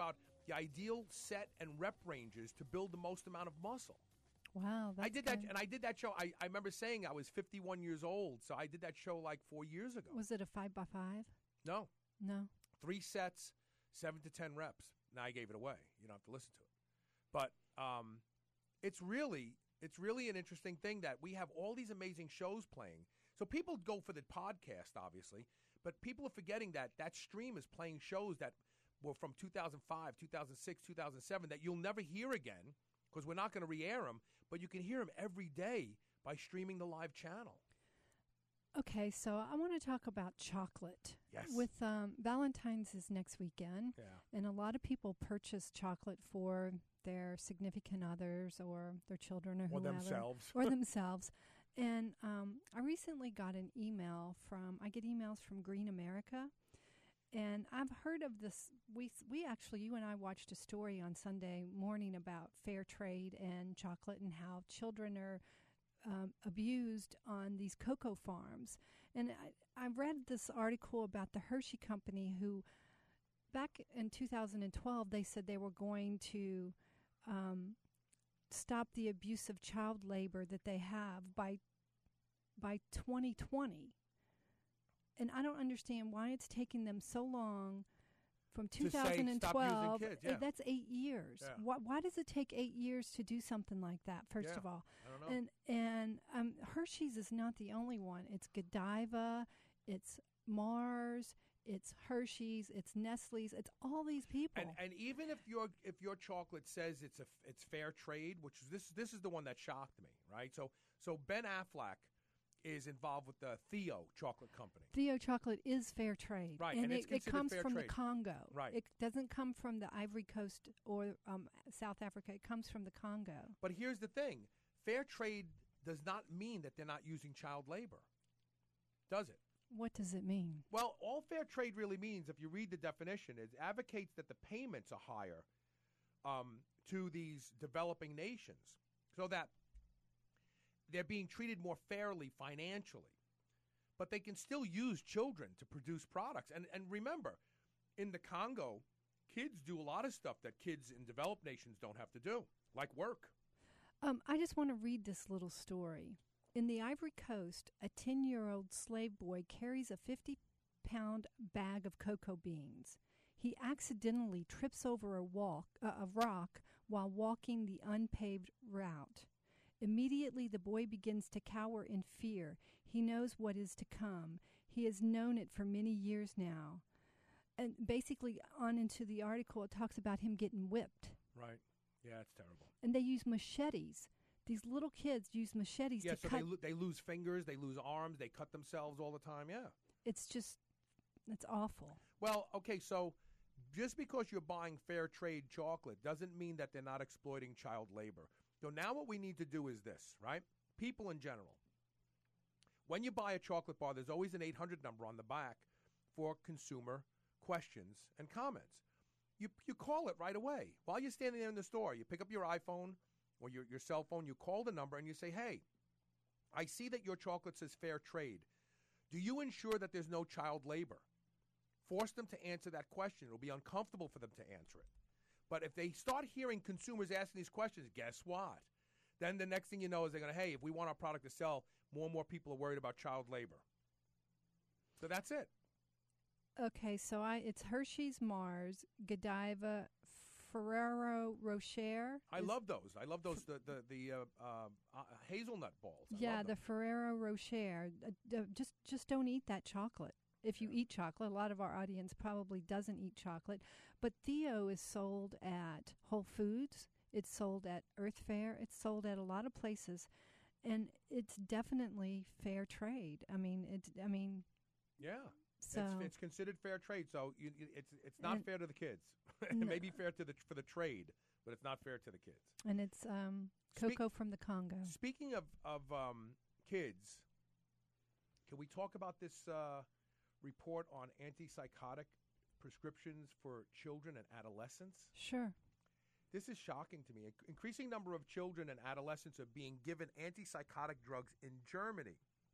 the ideal set and rep ranges to build the most amount of muscle. Wow, that's I did that, and I did that show. I remember saying I was 51 years old, so I did that show like 4 years ago. Was it a 5x5? No. No. 3 sets, 7 to 10 reps. Now I gave it away. You don't have to listen to it. But it's really an interesting thing that we have all these amazing shows playing. So people go for the podcast, obviously, but people are forgetting that that stream is playing shows that were from 2005, 2006, 2007 that you'll never hear again because we're not going to re-air them, but you can hear them every day by streaming the live channel. Okay, so I want to talk about chocolate. Yes. With Valentine's is next weekend, and a lot of people purchase chocolate for their significant others or their children or whoever. Or themselves. And I recently got an email I get emails from Green America, and I've heard of this. We actually, you and I watched a story on Sunday morning about fair trade and chocolate and how children are abused on these cocoa farms. And I read this article about the Hershey Company who, back in 2012, they said they were going to stop the abuse of child labor that they have by 2020. And I don't understand why it's taking them so long from 2012. That's 8 years. Yeah. Why does it take 8 years to do something like that, first of all? I don't know. And Hershey's is not the only one. It's Godiva, it's Mars, it's Hershey's, it's Nestle's, it's all these people. And even if your chocolate says it's fair trade, which this is the one that shocked me, right? So Ben Affleck is involved with the Theo Chocolate Company. Theo Chocolate is fair trade. Right, and it's it comes fair from trade. the Congo. Right. It doesn't come from the Ivory Coast or South Africa. It comes from the Congo. But here's the thing. Fair trade does not mean that they're not using child labor, does it? What does it mean? Well, all fair trade really means, if you read the definition, it advocates that the payments are higher to these developing nations so that they're being treated more fairly financially. But they can still use children to produce products. And remember, in the Congo, kids do a lot of stuff that kids in developed nations don't have to do, like work. I just want to read this little story. In the Ivory Coast, a 10-year-old slave boy carries a 50-pound bag of cocoa beans. He accidentally trips over a rock while walking the unpaved route. Immediately, the boy begins to cower in fear. He knows what is to come. He has known it for many years now. And basically, on into the article, it talks about him getting whipped. Right. Yeah, it's terrible. And they use machetes. These little kids use machetes to cut. Yeah, so they lose fingers, they lose arms, they cut themselves all the time, yeah. It's awful. Well, okay, so just because you're buying fair trade chocolate doesn't mean that they're not exploiting child labor. So now what we need to do is this, right? People in general. When you buy a chocolate bar, there's always an 800 number on the back for consumer questions and comments. You call it right away. While you're standing there in the store, you pick up your iPhone or your cell phone, you call the number and you say, hey, I see that your chocolate says fair trade. Do you ensure that there's no child labor? Force them to answer that question. It'll be uncomfortable for them to answer it. But if they start hearing consumers asking these questions, guess what? Then the next thing you know is they're going to, hey, if we want our product to sell, more and more people are worried about child labor. So that's it. Okay, so it's Hershey's, Mars, Godiva, Ferrero Rocher. I love those. I love those, the hazelnut balls. Yeah, the Ferrero Rocher. Just don't eat that chocolate. If you eat chocolate, a lot of our audience probably doesn't eat chocolate. But Theo is sold at Whole Foods. It's sold at Earth Fare. It's sold at a lot of places. And it's definitely fair trade. Yeah. So it's considered fair trade. So it's not fair to the kids. It may be fair for the trade, but it's not fair to the kids. And it's cocoa from the Congo. Speaking of kids, can we talk about this report on antipsychotic prescriptions for children and adolescents? Sure. This is shocking to me. An increasing number of children and adolescents are being given antipsychotic drugs in Germany.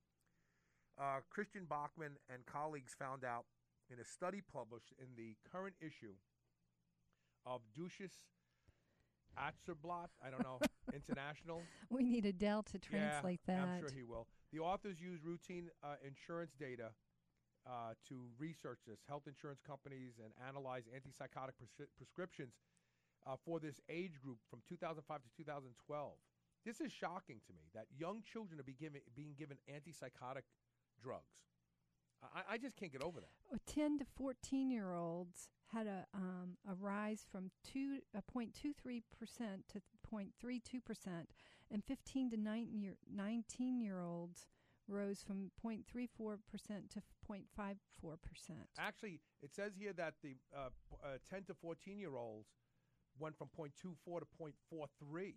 Christian Bachman and colleagues found out in a study published in the current issue of Dushis Atzerblatt, I don't know, International. We need Adele to translate that. I'm sure he will. The authors use routine insurance data to research this, health insurance companies, and analyze antipsychotic prescriptions for this age group from 2005 to 2012. This is shocking to me that young children are being given antipsychotic drugs. I just can't get over that. 10 to 14-year-olds had a rise from 0.23% to 0.32%, and 15 to 19-year-olds rose from 0.34% to 0.54%. Actually, it says here that the 10 to 14-year-olds went from 0.24 to 0.43.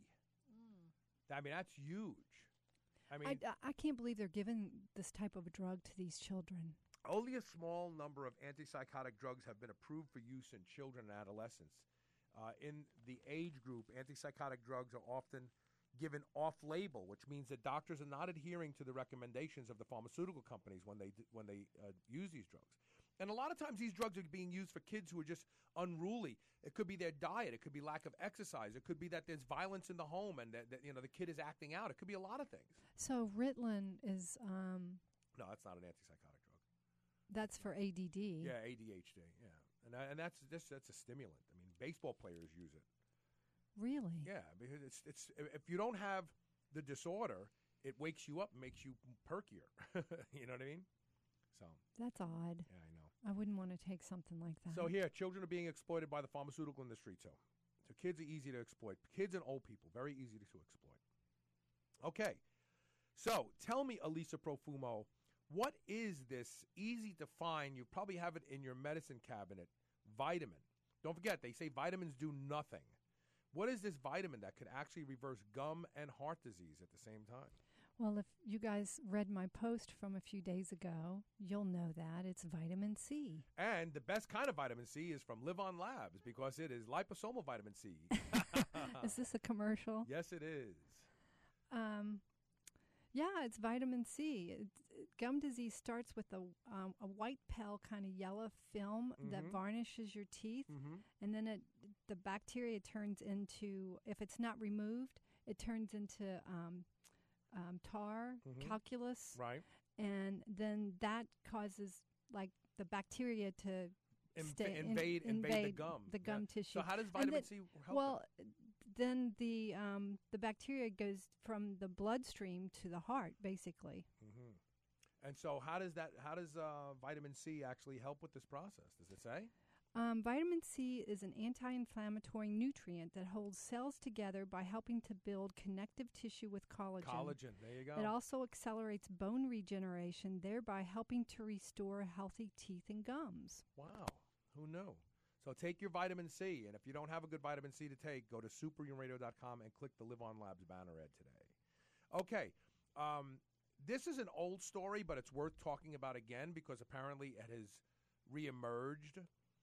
I mean, that's huge. I mean, I can't believe they're giving this type of a drug to these children. Only a small number of antipsychotic drugs have been approved for use in children and adolescents. In the age group, antipsychotic drugs are often given off-label, which means that doctors are not adhering to the recommendations of the pharmaceutical companies when they use these drugs. And a lot of times these drugs are being used for kids who are just unruly. It could be their diet. It could be lack of exercise. It could be that there's violence in the home and that the kid is acting out. It could be a lot of things. So Ritalin is... no, that's not an antipsychotic drug. That's for ADD. Yeah, ADHD, yeah. And that's a stimulant. I mean, baseball players use it. Really? Yeah, because it's if you don't have the disorder, it wakes you up and makes you perkier. You know what I mean? So that's odd. Yeah, I know. I wouldn't want to take something like that. So here, children are being exploited by the pharmaceutical industry too. So kids are easy to exploit. Kids and old people, very easy to exploit. Okay, so tell me, Elisa Profumo, what is this easy to find? You probably have it in your medicine cabinet. Vitamin. Don't forget, they say vitamins do nothing. What is this vitamin that could actually reverse gum and heart disease at the same time? Well, if you guys read my post from a few days ago, you'll know that it's vitamin C. And the best kind of vitamin C is from Live On Labs because it is liposomal vitamin C. Is this a commercial? Yes, it is. Yeah, it's vitamin C. Gum disease starts with a white pale kind of yellow film that varnishes your teeth, and then the bacteria turns into, if it's not removed, it turns into tar, calculus, right? And then that causes like the bacteria to invade the gum tissue. So how does vitamin C help? Well, then the bacteria goes from the bloodstream to the heart, basically. And so how does vitamin C actually help with this process? Does it say? Vitamin C is an anti-inflammatory nutrient that holds cells together by helping to build connective tissue with collagen. Collagen, there you go. It also accelerates bone regeneration, thereby helping to restore healthy teeth and gums. Wow, who knew? So take your vitamin C, and if you don't have a good vitamin C to take, go to superhumanradio.com and click the Live On Labs banner ad today. Okay, this is an old story, but it's worth talking about again because apparently it has reemerged.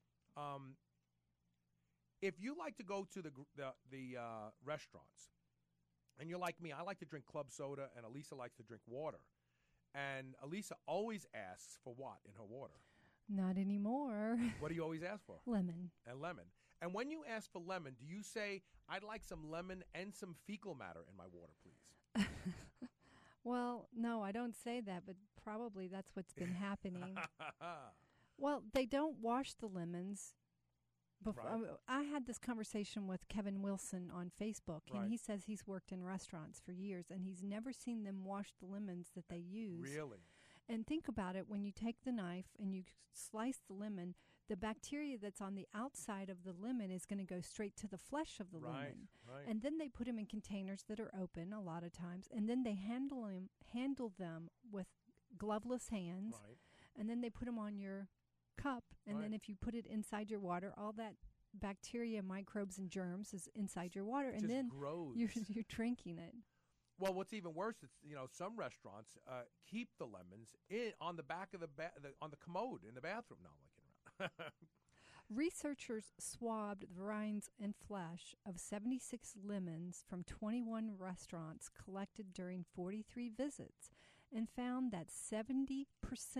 If you like to go to the restaurants, and you're like me, I like to drink club soda, and Elisa likes to drink water. And Elisa always asks for what in her water? Not anymore. What do you always ask for? Lemon. And lemon. And when you ask for lemon, do you say, I'd like some lemon and some fecal matter in my water, please? Well, no, I don't say that, but probably that's what's been happening. Well, they don't wash the lemons. Right. I had this conversation with Kevin Wilson on Facebook, Right. and he says he's worked in restaurants for years, and he's never seen them wash the lemons that they use. Really? And think about it, when you take the knife and you slice the lemon, the bacteria that's on the outside of the lemon is going to go straight to the flesh of the lemon. Right. And then they put them in containers that are open a lot of times, and then they handle them with gloveless hands, Right. and then they put them on your cup, and then Right. if you put it inside your water, all that bacteria, microbes, and germs is inside your water, and just then grows. you're drinking it. Well, what's even worse is some restaurants keep the lemons on the back of on the commode in the bathroom. No, I'm looking around. Researchers swabbed the rinds and flesh of 76 lemons from 21 restaurants collected during 43 visits and found that 70%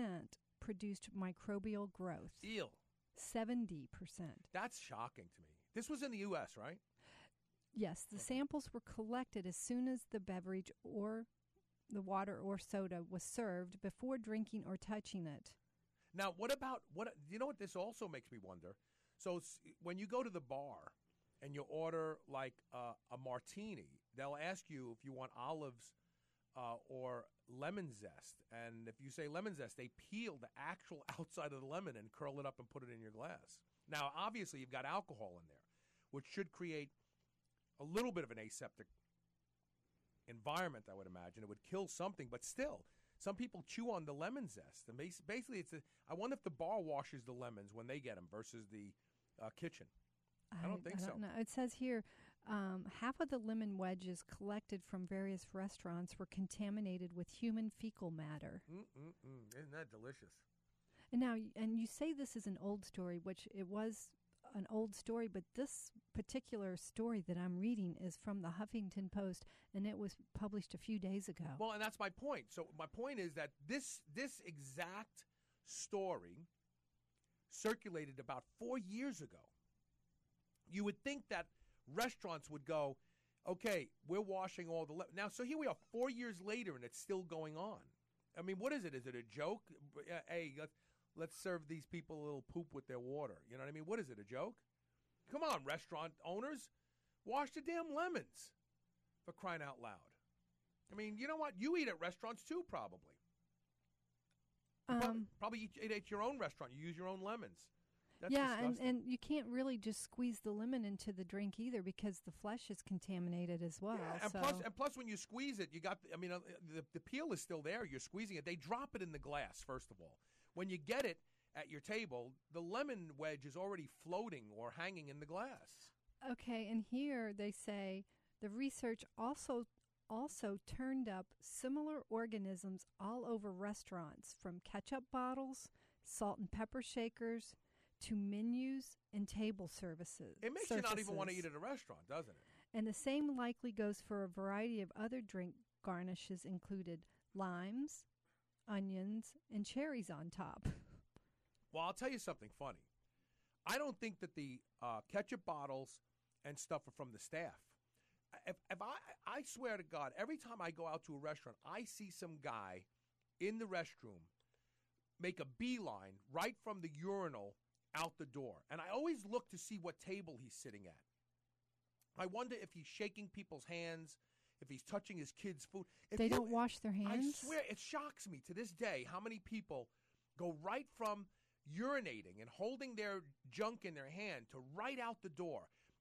produced microbial growth. Ew. 70%. That's shocking to me. This was in the U.S., right? Yes, the samples were collected as soon as the beverage or the water or soda was served before drinking or touching it. Now, what about you know what this also makes me wonder? So when you go to the bar and you order like a martini, they'll ask you if you want olives or lemon zest. And if you say lemon zest, they peel the actual outside of the lemon and curl it up and put it in your glass. Now, obviously, you've got alcohol in there, which should create a little bit of an aseptic environment, I would imagine. It would kill something, but still, some people chew on the lemon zest. And basically, I wonder if the bar washes the lemons when they get them versus the kitchen. I don't think so. Know. It says here, half of the lemon wedges collected from various restaurants were contaminated with human fecal matter. Isn't that delicious? And now, and you say this is an old story, which it was an old story, but this particular story that I'm reading is from the Huffington Post, and it was published a few days ago. Well, and that's my point. So my point is that this exact story circulated about 4 years ago. You would think that restaurants would go, okay, we're washing all the now. So here we are 4 years later, and it's still going on. I mean, what is it? Is it a joke? Hey, let's serve these people a little poop with their water. You know what I mean? What is it, a joke? Come on, restaurant owners. Wash the damn lemons, for crying out loud. I mean, you know what? You eat at restaurants too, probably. Probably eat at your own restaurant. You use your own lemons. That's disgusting. and you can't really just squeeze the lemon into the drink either because the flesh is contaminated as well. Yeah, and plus, when you squeeze it, you got. The peel is still there. You're squeezing it. They drop it in the glass first of all. When you get it at your table, the lemon wedge is already floating or hanging in the glass. Okay, and here they say the research also turned up similar organisms all over restaurants, from ketchup bottles, salt and pepper shakers, to menus and table services. It makes you not even want to eat at a restaurant, doesn't it? And the same likely goes for a variety of other drink garnishes included limes, onions, and cherries on top. Well, I'll tell you something funny. I don't think that the ketchup bottles and stuff are from the staff. If I swear to God, every time I go out to a restaurant, I see some guy in the restroom make a beeline right from the urinal out the door. And I always look to see what table he's sitting at. I wonder if he's shaking people's hands, if he's touching his kids' food. They don't wash their hands? I swear, it shocks me to this day how many people go right from urinating and holding their junk in their hand to right out the door.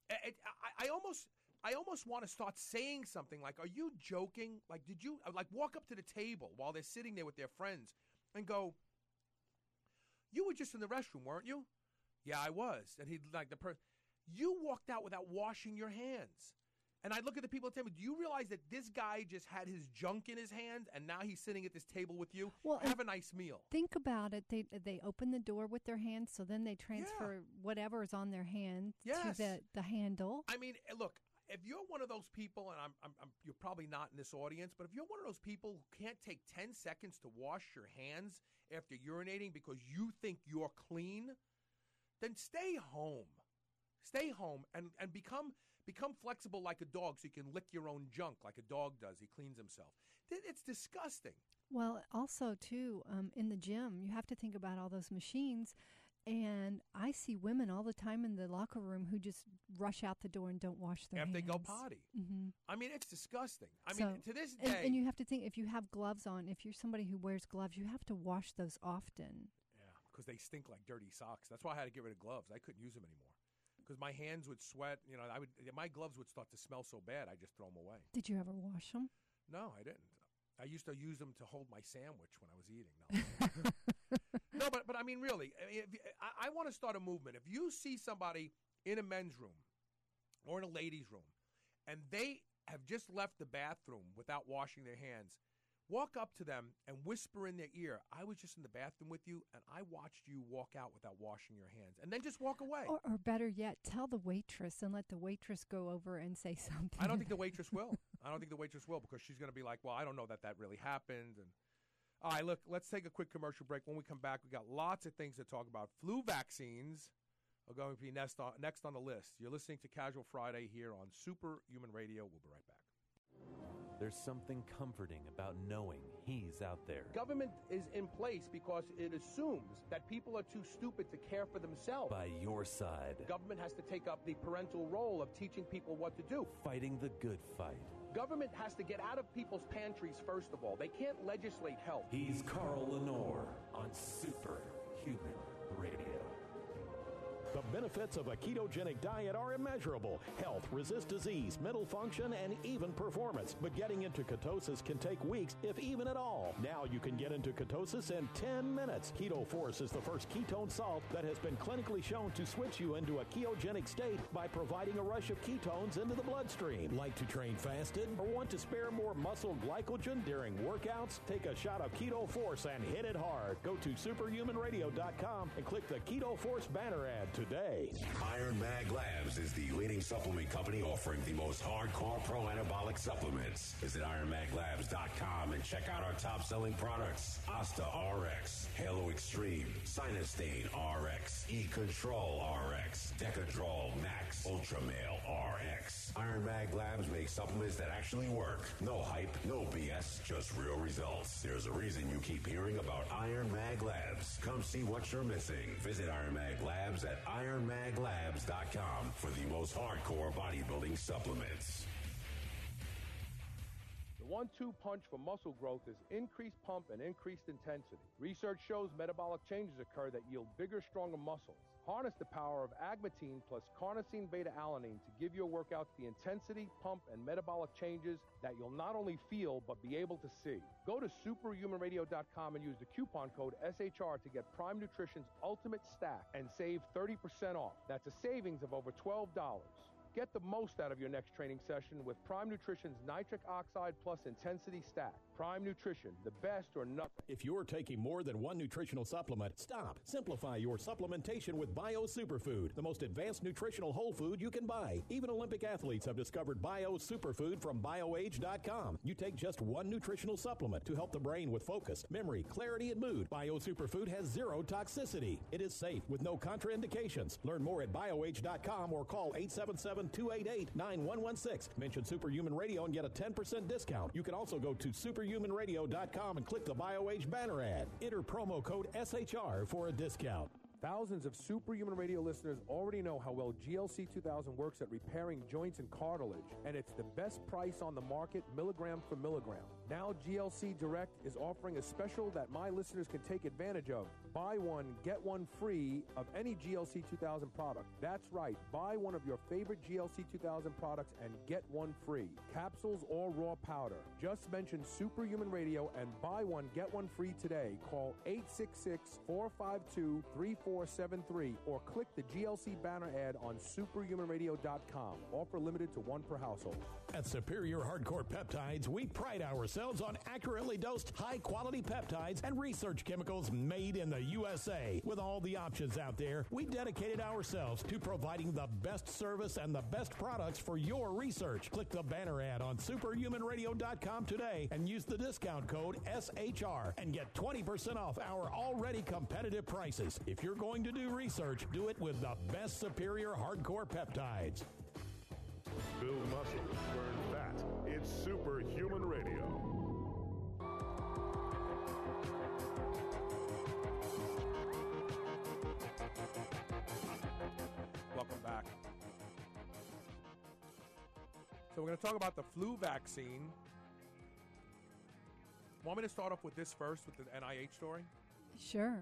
I almost want to start saying something like, are you joking? Like, did you walk up to the table while they're sitting there with their friends and go, you were just in the restroom, weren't you? Yeah, I was. And he'd like the person, you walked out without washing your hands. And I look at the people at the table, do you realize that this guy just had his junk in his hand and now he's sitting at this table with you? Well, have a nice meal. Think about it. They open the door with their hands, so then they transfer whatever is on their hand to the handle. I mean, look, if you're one of those people, and I'm you're probably not in this audience, but if you're one of those people who can't take 10 seconds to wash your hands after urinating because you think you're clean, then stay home. Stay home and become flexible like a dog so you can lick your own junk like a dog does. He cleans himself. It's disgusting. Well, also, too, in the gym, you have to think about all those machines. And I see women all the time in the locker room who just rush out the door and don't wash their hands. After they go potty. Mm-hmm. I mean, it's disgusting. I mean, to this day. And you have to think, if you have gloves on, if you're somebody who wears gloves, you have to wash those often. Yeah, because they stink like dirty socks. That's why I had to get rid of gloves. I couldn't use them anymore. Because my hands would sweat. You know, my gloves would start to smell so bad, I just throw them away. Did you ever wash them? No, I didn't. I used to use them to hold my sandwich when I was eating. No. No, but I mean, really, I want to start a movement. If you see somebody in a men's room or in a ladies' room and they have just left the bathroom without washing their hands, walk up to them and whisper in their ear, I was just in the bathroom with you and I watched you walk out without washing your hands, and then just walk away. Or better yet, tell the waitress and let the waitress go over and say something. I don't think the waitress will. I don't think the waitress will, because she's going to be like, well, I don't know that really happened. And all right, look, let's take a quick commercial break. When we come back, we got lots of things to talk about. Flu vaccines are going to be next on the list. You're listening to Casual Friday here on Superhuman Radio. We'll be right back. There's something comforting about knowing he's out there. Government is in place because it assumes that people are too stupid to care for themselves. By your side. Government has to take up the parental role of teaching people what to do. Fighting the good fight. Government has to get out of people's pantries, first of all. They can't legislate health. He's Carl Lenore on Superhuman Radio. The benefits of a ketogenic diet are immeasurable. Health, resist disease, mental function, and even performance. But getting into ketosis can take weeks, if even at all. Now you can get into ketosis in 10 minutes. Keto Force is the first ketone salt that has been clinically shown to switch you into a ketogenic state by providing a rush of ketones into the bloodstream. Like to train fasted or want to spare more muscle glycogen during workouts? Take a shot of Keto Force and hit it hard. Go to superhumanradio.com and click the Keto Force banner ad today. Iron Mag Labs is the leading supplement company offering the most hardcore pro-anabolic supplements. Visit ironmaglabs.com and check out our top-selling products. Asta RX, Halo Extreme, Sinustane RX, E-Control RX, Decadrol Max, Ultramale RX. Iron Mag Labs makes supplements that actually work. No hype, no BS, just real results. There's a reason you keep hearing about Iron Mag Labs. Come see what you're missing. Visit Iron Mag Labs at ironmaglabs.com for the most hardcore bodybuilding supplements. The 1-2 punch for muscle growth is increased pump and increased intensity. Research shows metabolic changes occur that yield bigger, stronger muscles. Harness the power of agmatine plus carnosine beta-alanine to give your workouts the intensity, pump, and metabolic changes that you'll not only feel, but be able to see. Go to superhumanradio.com and use the coupon code SHR to get Prime Nutrition's Ultimate Stack and save 30% off. That's a savings of over $12. Get the most out of your next training session with Prime Nutrition's Nitric Oxide Plus Intensity Stack. Prime Nutrition, the best or nothing. If you're taking more than one nutritional supplement, stop. Simplify your supplementation with Bio Superfood, the most advanced nutritional whole food you can buy. Even Olympic athletes have discovered Bio Superfood from BioAge.com. You take just one nutritional supplement to help the brain with focus, memory, clarity, and mood. Bio Superfood has zero toxicity. It is safe with no contraindications. Learn more at BioAge.com or call 877-288-9116. Mention Superhuman Radio and get a 10% discount. You can also go to superhumanradio.com and click the BioAge banner ad. Enter promo code SHR for a discount. Thousands of Superhuman Radio listeners already know how well GLC 2000 works at repairing joints and cartilage, and it's the best price on the market, milligram for milligram. Now GLC Direct is offering a special that my listeners can take advantage of. Buy one, get one free of any GLC 2000 product. That's right, buy one of your favorite GLC 2000 products and get one free. Capsules or raw powder. Just mention Superhuman Radio and buy one, get one free today. Call 866-452-3473 or click the GLC banner ad on superhumanradio.com. Offer limited to one per household. At Superior Hardcore Peptides, we pride ourselves on accurately dosed, high-quality peptides and research chemicals made in the USA. With all the options out there, we dedicated ourselves to providing the best service and the best products for your research. Click the banner ad on superhumanradio.com today and use the discount code SHR and get 20% off our already competitive prices. If you're going to do research, do it with the best Superior Hardcore Peptides. Build muscle, burn fat. It's Superhuman Radio. Welcome back. So we're going to talk about the flu vaccine. Want me to start off with this first, with the NIH story? Sure.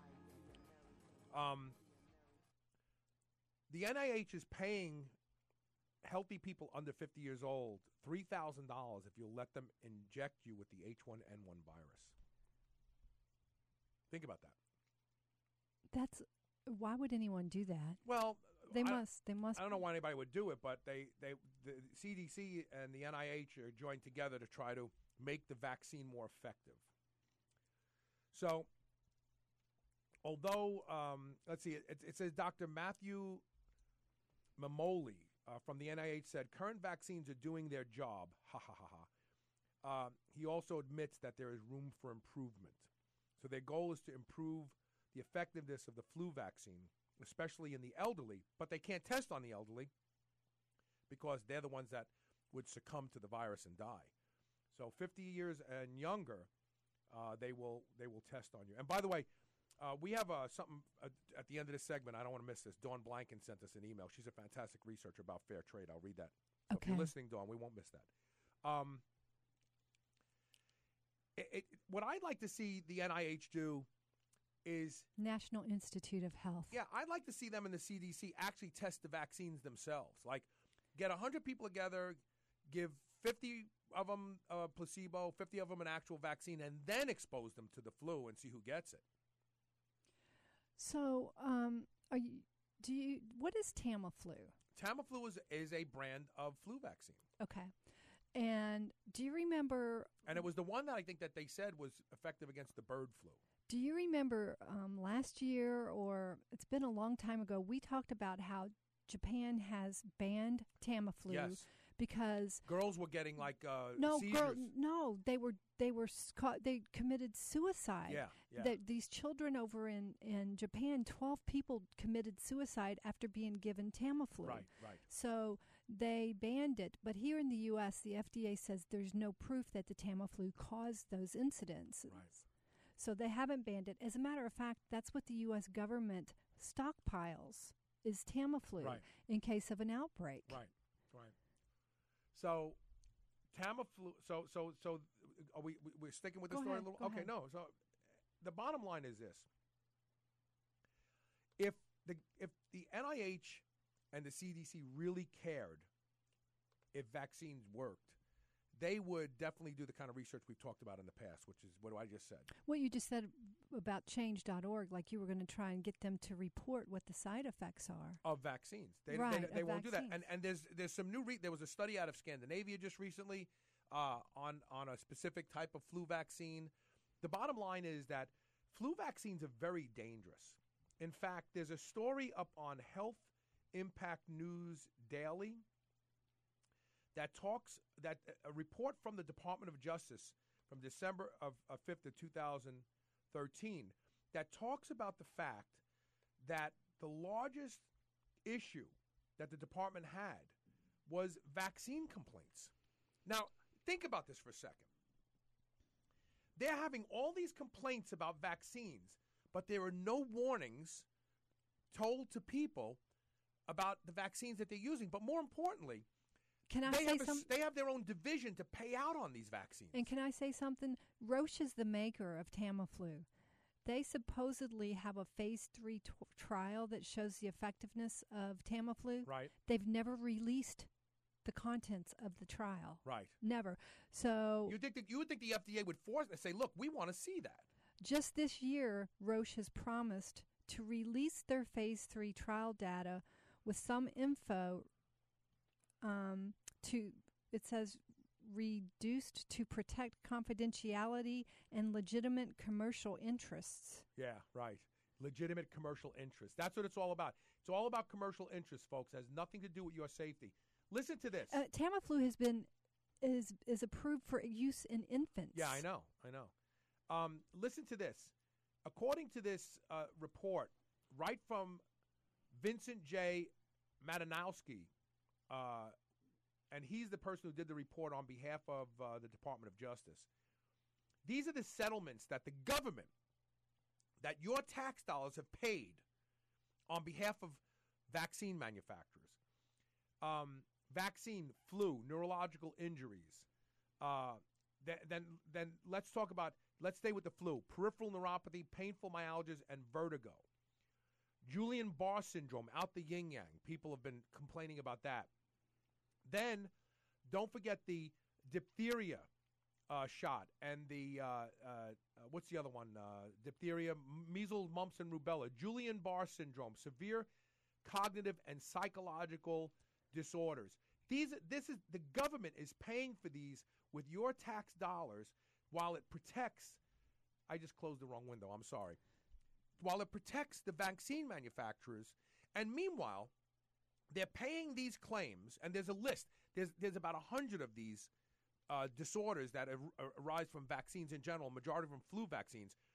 The NIH is paying healthy people under 50 years old $3,000 if you'll let them inject you with the H1N1 virus. Think about that. That's why would anyone do that? Well, They must. I don't know why anybody would do it, but the CDC and the NIH are joined together to try to make the vaccine more effective. So, although, let's see, it says Dr. Matthew Mamoli from the NIH said current vaccines are doing their job. Ha ha ha ha. He also admits that there is room for improvement. So their goal is to improve the effectiveness of the flu vaccine, especially in the elderly, but they can't test on the elderly because they're the ones that would succumb to the virus and die. So 50 years and younger, they will test on you. And by the way, we have something at the end of this segment. I don't want to miss this. Dawn Blanken sent us an email. She's a fantastic researcher about fair trade. I'll read that. So if you're listening, Dawn, we won't miss that. What I'd like to see the NIH do is National Institute of Health. Yeah, I'd like to see them in the CDC actually test the vaccines themselves. Like, get 100 people together, give 50 of them a placebo, 50 of them an actual vaccine, and then expose them to the flu and see who gets it. So, what is Tamiflu? Tamiflu is a brand of flu vaccine. Okay. And do you remember? And it was the one that I think that they said was effective against the bird flu. Do you remember last year, or it's been a long time ago, we talked about how Japan has banned Tamiflu. Yes. Because girls were getting like seizures. They committed suicide. Yeah. These children over in Japan, 12 people committed suicide after being given Tamiflu. Right. So they banned it. But here in the U.S., the FDA says there's no proof that the Tamiflu caused those incidents. Right. So they haven't banned it. As a matter of fact, that's what the U.S. government stockpiles is Tamiflu in case of an outbreak. Right. So, Tamiflu. So are we're sticking with the story a little? Okay, ahead. No. So, the bottom line is this: if the NIH and the CDC really cared if vaccines worked, they would definitely do the kind of research we've talked about in the past, which is what I just said. What you just said about change.org, like you were going to try and get them to report what the side effects are of vaccines. They won't do that. And there's some new. There was a study out of Scandinavia just recently on a specific type of flu vaccine. The bottom line is that flu vaccines are very dangerous. In fact, there's a story up on Health Impact News Daily that a report from the Department of Justice from December of 5th of 2013 that talks about the fact that the largest issue that the department had was vaccine complaints. Now, think about this for a second. They're having all these complaints about vaccines, but there are no warnings told to people about the vaccines that they're using. But more importantly, they have their own division to pay out on these vaccines. And can I say something? Roche is the maker of Tamiflu. They supposedly have a phase 3 trial that shows the effectiveness of Tamiflu. Right. They've never released the contents of the trial. Right. Never. So you would think the FDA would force and say, look, we want to see that. Just this year, Roche has promised to release their phase 3 trial data with some info it says reduced to protect confidentiality and legitimate commercial interests. Yeah, right. Legitimate commercial interests. That's what it's all about. It's all about commercial interests, folks. It has nothing to do with your safety. Listen to this. Tamiflu is approved for use in infants. Yeah, I know. Listen to this. According to this report, right from Vincent J. Madanowski, and he's the person who did the report on behalf of the Department of Justice. These are the settlements that the government, that your tax dollars have paid on behalf of vaccine manufacturers. Vaccine, flu, neurological injuries. Then let's stay with the flu. Peripheral neuropathy, painful myalgias, and vertigo. Guillain-Barré syndrome, out the yin-yang. People have been complaining about that. Then, don't forget the diphtheria shot and the, what's the other one? Diphtheria, measles, mumps, and rubella. Guillain-Barré syndrome, severe cognitive and psychological disorders. The government is paying for these with your tax dollars while it protects, I just closed the wrong window, I'm sorry. While it protects the vaccine manufacturers, and meanwhile, they're paying these claims, and there's a list. There's about 100 of these disorders that arise from vaccines in general, majority from flu vaccines.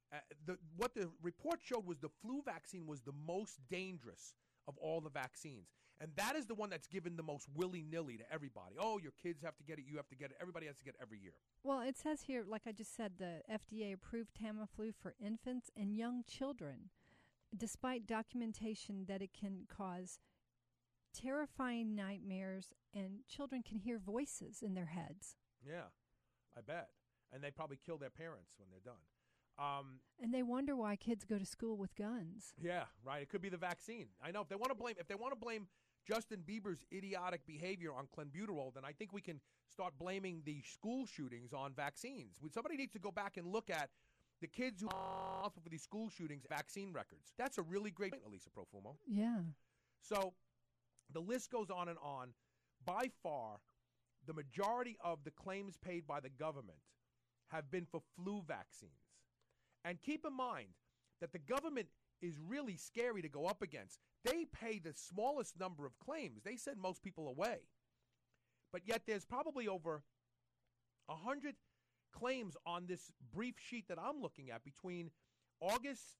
What the report showed was the flu vaccine was the most dangerous of all the vaccines. And that is the one that's given the most willy-nilly to everybody. Oh, your kids have to get it, you have to get it. Everybody has to get it every year. Well, it says here, like I just said, the FDA approved Tamiflu for infants and young children, despite documentation that it can cause terrifying nightmares and children can hear voices in their heads. Yeah, I bet. And they probably kill their parents when they're done. And they wonder why kids go to school with guns. Yeah, right. It could be the vaccine. I know if they want to blame Justin Bieber's idiotic behavior on clenbuterol, then I think we can start blaming the school shootings on vaccines. Somebody needs to go back and look at the kids who are responsible for these school shootings' vaccine records. That's a really great point, Elisa Profumo. Yeah. So the list goes on and on. By far, the majority of the claims paid by the government have been for flu vaccines. And keep in mind that the government is really scary to go up against. They pay the smallest number of claims. They send most people away. But yet there's probably over 100 claims on this brief sheet that I'm looking at between August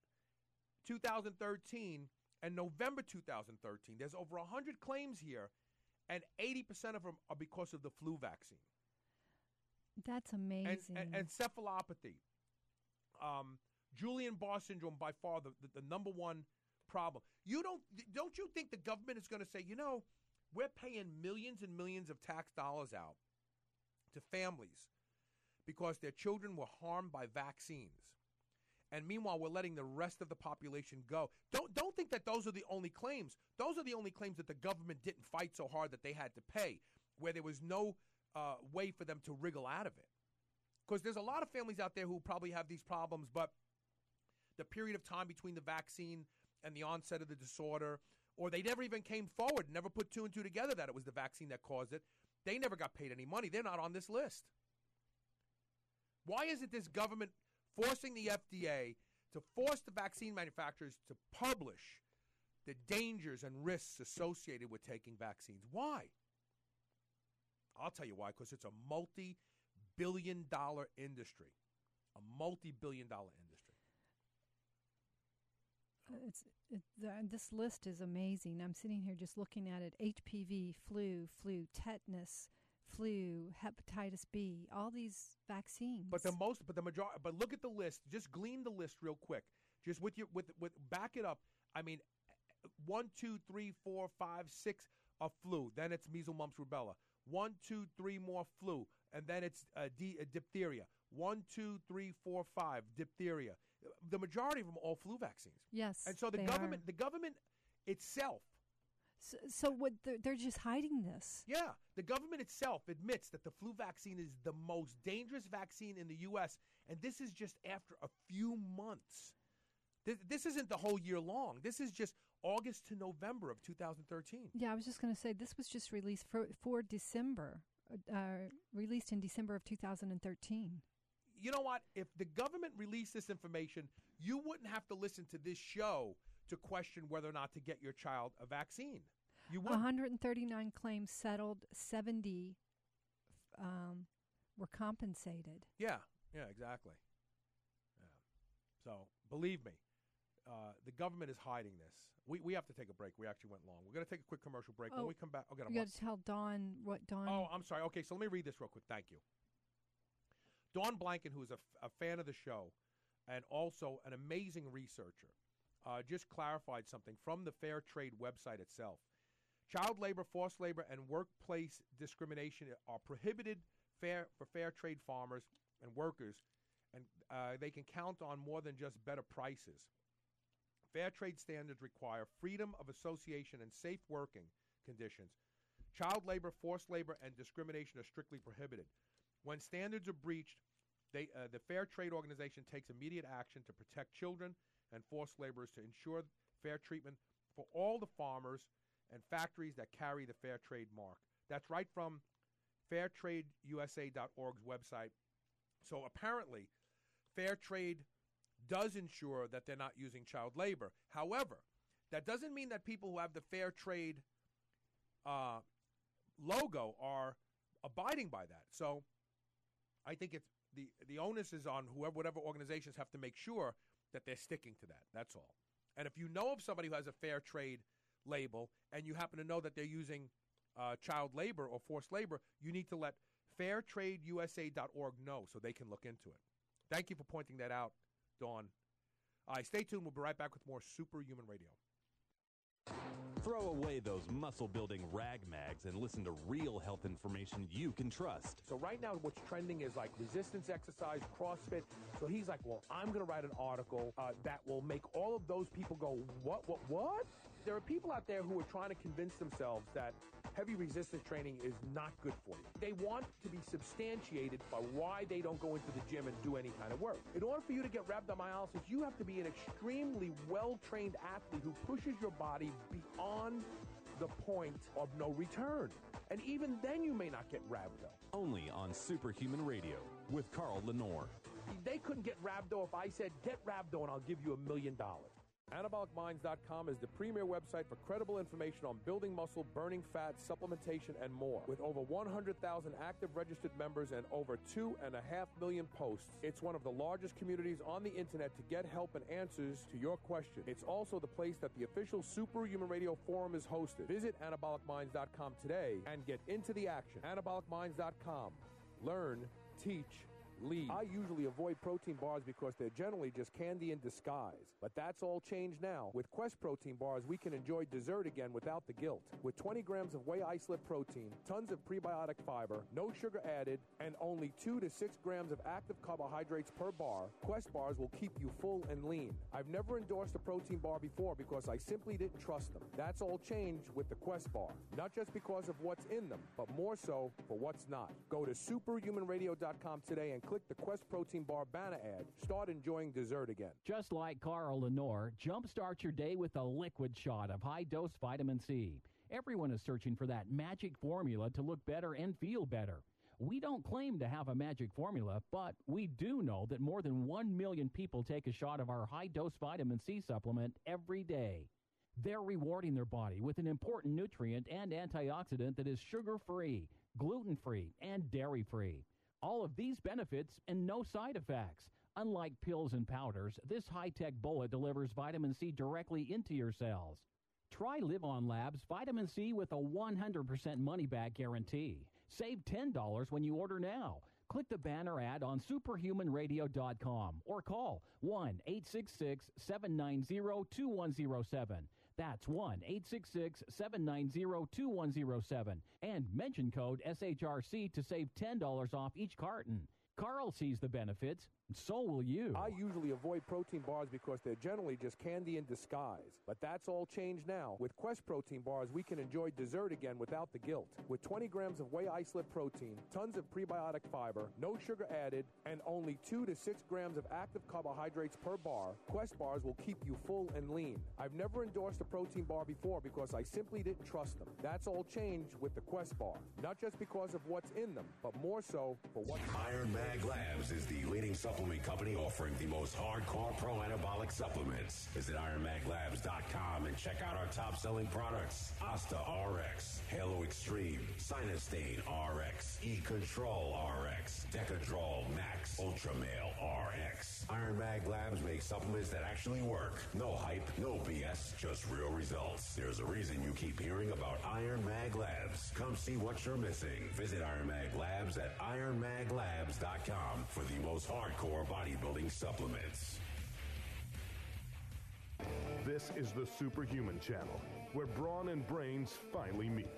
2013 and November 2013. There's over 100 claims here, and 80% of them are because of the flu vaccine. That's amazing. And encephalopathy. Guillain-Barré syndrome, by far the number one problem. Don't you think the government is going to say, we're paying millions and millions of tax dollars out to families because their children were harmed by vaccines, and meanwhile we're letting the rest of the population go? Don't think that those are the only claims. Those are the only claims that the government didn't fight so hard that they had to pay, where there was no way for them to wriggle out of it. Because there's a lot of families out there who probably have these problems, but the period of time between the vaccine and the onset of the disorder, or they never even came forward, never put two and two together that it was the vaccine that caused it, they never got paid any money. They're not on this list. Why isn't this government forcing the FDA to force the vaccine manufacturers to publish the dangers and risks associated with taking vaccines? Why? I'll tell you why, because it's a multi-billion-dollar industry. A multi-billion-dollar industry. This list is amazing. I'm sitting here just looking at it. HPV, flu, tetanus, flu, hepatitis B, all these vaccines. But the majority. But look at the list. Just glean the list real quick. Just with back it up. I mean, 1, 2, 3, 4, 5, 6 of flu. Then it's measles, mumps, rubella. 1, 2, 3 more flu, and then it's diphtheria. 1, 2, 3, 4, 5 diphtheria. The majority of them are all flu vaccines. Yes, and so the government itself. So what? They're just hiding this. Yeah, the government itself admits that the flu vaccine is the most dangerous vaccine in the U.S., and this is just after a few months. This isn't the whole year long. This is just August to November of 2013. Yeah, I was just going to say this was just released for December, released in December of 2013. You know what? If the government released this information, you wouldn't have to listen to this show to question whether or not to get your child a vaccine. You wouldn't. 139 claims settled, 70 were compensated. Yeah, exactly. Yeah. So, believe me, the government is hiding this. We have to take a break. We actually went long. We're going to take a quick commercial break. When we come back, you got to tell Dawn what Dawn... Oh, I'm sorry. Okay, so let me read this real quick. Thank you. Dawn Blanken, who is a fan of the show and also an amazing researcher, just clarified something from the Fair Trade website itself. Child labor, forced labor, and workplace discrimination are prohibited for fair trade farmers and workers, and they can count on more than just better prices. Fair trade standards require freedom of association and safe working conditions. Child labor, forced labor, and discrimination are strictly prohibited. When standards are breached, the Fair Trade Organization takes immediate action to protect children and forced laborers to ensure fair treatment for all the farmers and factories that carry the Fair Trade mark. That's right from fairtradeusa.org's website. So apparently, Fair Trade does ensure that they're not using child labor. However, that doesn't mean that people who have the Fair Trade logo are abiding by that. So I think the onus is on whatever organizations have to make sure that they're sticking to that. That's all. And if you know of somebody who has a fair trade label and you happen to know that they're using child labor or forced labor, you need to let fairtradeusa.org know so they can look into it. Thank you for pointing that out, Dawn. All right, stay tuned. We'll be right back with more Superhuman Radio. Throw away those muscle-building rag mags and listen to real health information you can trust. So right now what's trending is like resistance exercise, CrossFit. So he's like, well, I'm going to write an article that will make all of those people go, what? There are people out there who are trying to convince themselves that heavy resistance training is not good for you. They want to be substantiated by why they don't go into the gym and do any kind of work. In order for you to get rhabdomyolysis, you have to be an extremely well-trained athlete who pushes your body beyond the point of no return. And even then you may not get rhabdo. Only on Superhuman Radio with Carl Lenore. They couldn't get rhabdo if I said, get rhabdo and I'll give you $1 million. AnabolicMinds.com is the premier website for credible information on building muscle, burning fat, supplementation, and more. With over 100,000 active registered members and over 2.5 million posts, it's one of the largest communities on the internet to get help and answers to your questions. It's also the place that the official Superhuman Radio Forum is hosted. Visit AnabolicMinds.com today and get into the action. AnabolicMinds.com. Learn, teach, lead. I usually avoid protein bars because they're generally just candy in disguise. But that's all changed now. With Quest protein bars, we can enjoy dessert again without the guilt. With 20 grams of whey isolate protein, tons of prebiotic fiber, no sugar added, and only 2 to 6 grams of active carbohydrates per bar, Quest bars will keep you full and lean. I've never endorsed a protein bar before because I simply didn't trust them. That's all changed with the Quest bar. Not just because of what's in them, but more so for what's not. Go to superhumanradio.com today and click the Quest protein bar banner ad. Start enjoying dessert again. Just like Carl Lenore, jumpstart your day with a liquid shot of high-dose vitamin C. Everyone is searching for that magic formula to look better and feel better. We don't claim to have a magic formula, but we do know that more than 1 million people take a shot of our high-dose vitamin C supplement every day. They're rewarding their body with an important nutrient and antioxidant that is sugar-free, gluten-free, and dairy-free. All of these benefits and no side effects. Unlike pills and powders, this high-tech bullet delivers vitamin C directly into your cells. Try Live On Labs Vitamin C with a 100% money-back guarantee. Save $10 when you order now. Click the banner ad on superhumanradio.com or call 1-866-790-2107. That's 1-866-790-2107. And mention code SHRC to save $10 off each carton. Carl sees the benefits, and so will you. I usually avoid protein bars because they're generally just candy in disguise. But that's all changed now. With Quest protein bars, we can enjoy dessert again without the guilt. With 20 grams of whey isolate protein, tons of prebiotic fiber, no sugar added, and only 2 to 6 grams of active carbohydrates per bar, Quest bars will keep you full and lean. I've never endorsed a protein bar before because I simply didn't trust them. That's all changed with the Quest bar. Not just because of what's in them, but more so for what's... Iron Mag Labs is the leading supplement company offering the most hardcore pro-anabolic supplements. Visit IronMagLabs.com and check out our top-selling products. Asta RX, Halo Extreme, Sinustane RX, E-Control RX, Decadrol Max, Ultramale RX. Iron Mag Labs makes supplements that actually work. No hype, no BS, just real results. There's a reason you keep hearing about Iron Mag Labs. Come see what you're missing. Visit Iron Mag Labs at IronMagLabs.com for the most hardcore bodybuilding supplements. This is the Superhuman Channel, where brawn and brains finally meet.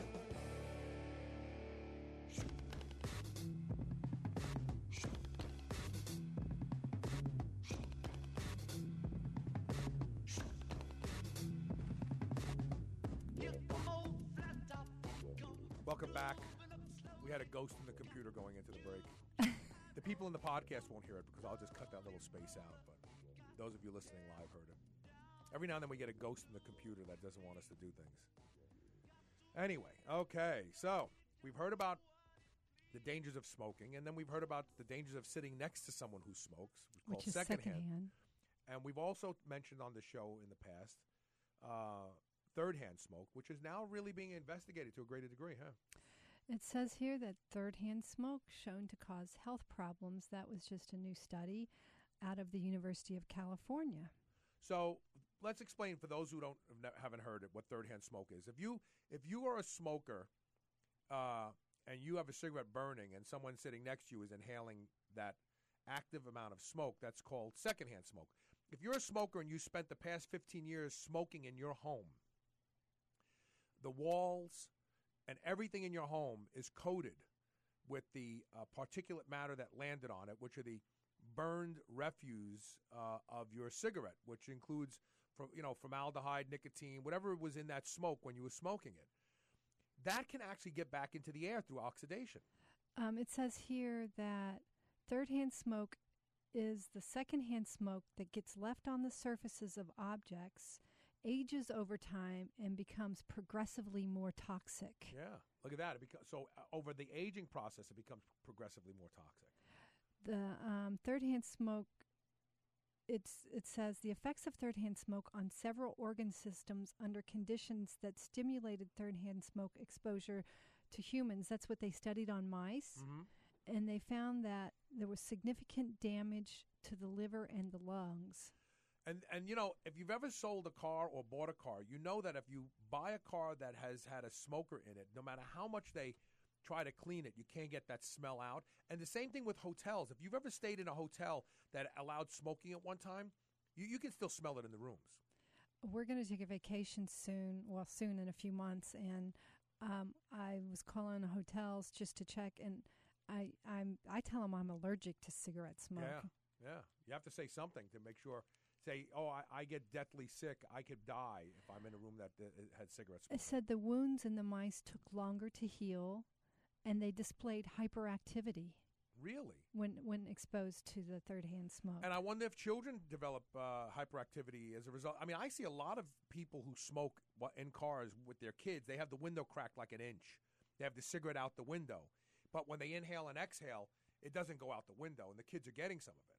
Welcome back. We had a ghost in the computer going into the break. The people in the podcast won't hear it because I'll just cut that little space out, but those of you listening live heard it. Every now and then we get a ghost in the computer that doesn't want us to do things. Anyway, okay, so we've heard about the dangers of smoking, and then we've heard about the dangers of sitting next to someone who smokes, which is secondhand. And we've also mentioned on the show in the past third-hand smoke, which is now really being investigated to a greater degree, huh? It says here that third-hand smoke shown to cause health problems. That was just a new study out of the University of California. So let's explain for those who haven't heard it what third-hand smoke is. If you are a smoker and you have a cigarette burning and someone sitting next to you is inhaling that active amount of smoke, that's called secondhand smoke. If you're a smoker and you spent the past 15 years smoking in your home, the walls and everything in your home is coated with the particulate matter that landed on it, which are the burned refuse of your cigarette, which includes formaldehyde, nicotine, whatever was in that smoke when you were smoking it. That can actually get back into the air through oxidation. It says here that third-hand smoke is the second-hand smoke that gets left on the surfaces of objects, ages over time, and becomes progressively more toxic. Yeah, look at that. Over the aging process, it becomes progressively more toxic. The third-hand smoke, it says the effects of third-hand smoke on several organ systems under conditions that stimulated third-hand smoke exposure to humans. That's what they studied on mice. Mm-hmm. And they found that there was significant damage to the liver and the lungs. And if you've ever sold a car or bought a car, you know that if you buy a car that has had a smoker in it, no matter how much they try to clean it, you can't get that smell out. And the same thing with hotels. If you've ever stayed in a hotel that allowed smoking at one time, you can still smell it in the rooms. We're going to take a vacation soon in a few months, and I was calling hotels just to check, and I tell them I'm allergic to cigarette smoke. Yeah. You have to say something to make sure. Say, I get deathly sick. I could die if I'm in a room that had cigarette smoke. It said the wounds in the mice took longer to heal, and they displayed hyperactivity. Really? When exposed to the third-hand smoke. And I wonder if children develop hyperactivity as a result. I mean, I see a lot of people who smoke in cars with their kids. They have the window cracked like an inch. They have the cigarette out the window. But when they inhale and exhale, it doesn't go out the window, and the kids are getting some of it.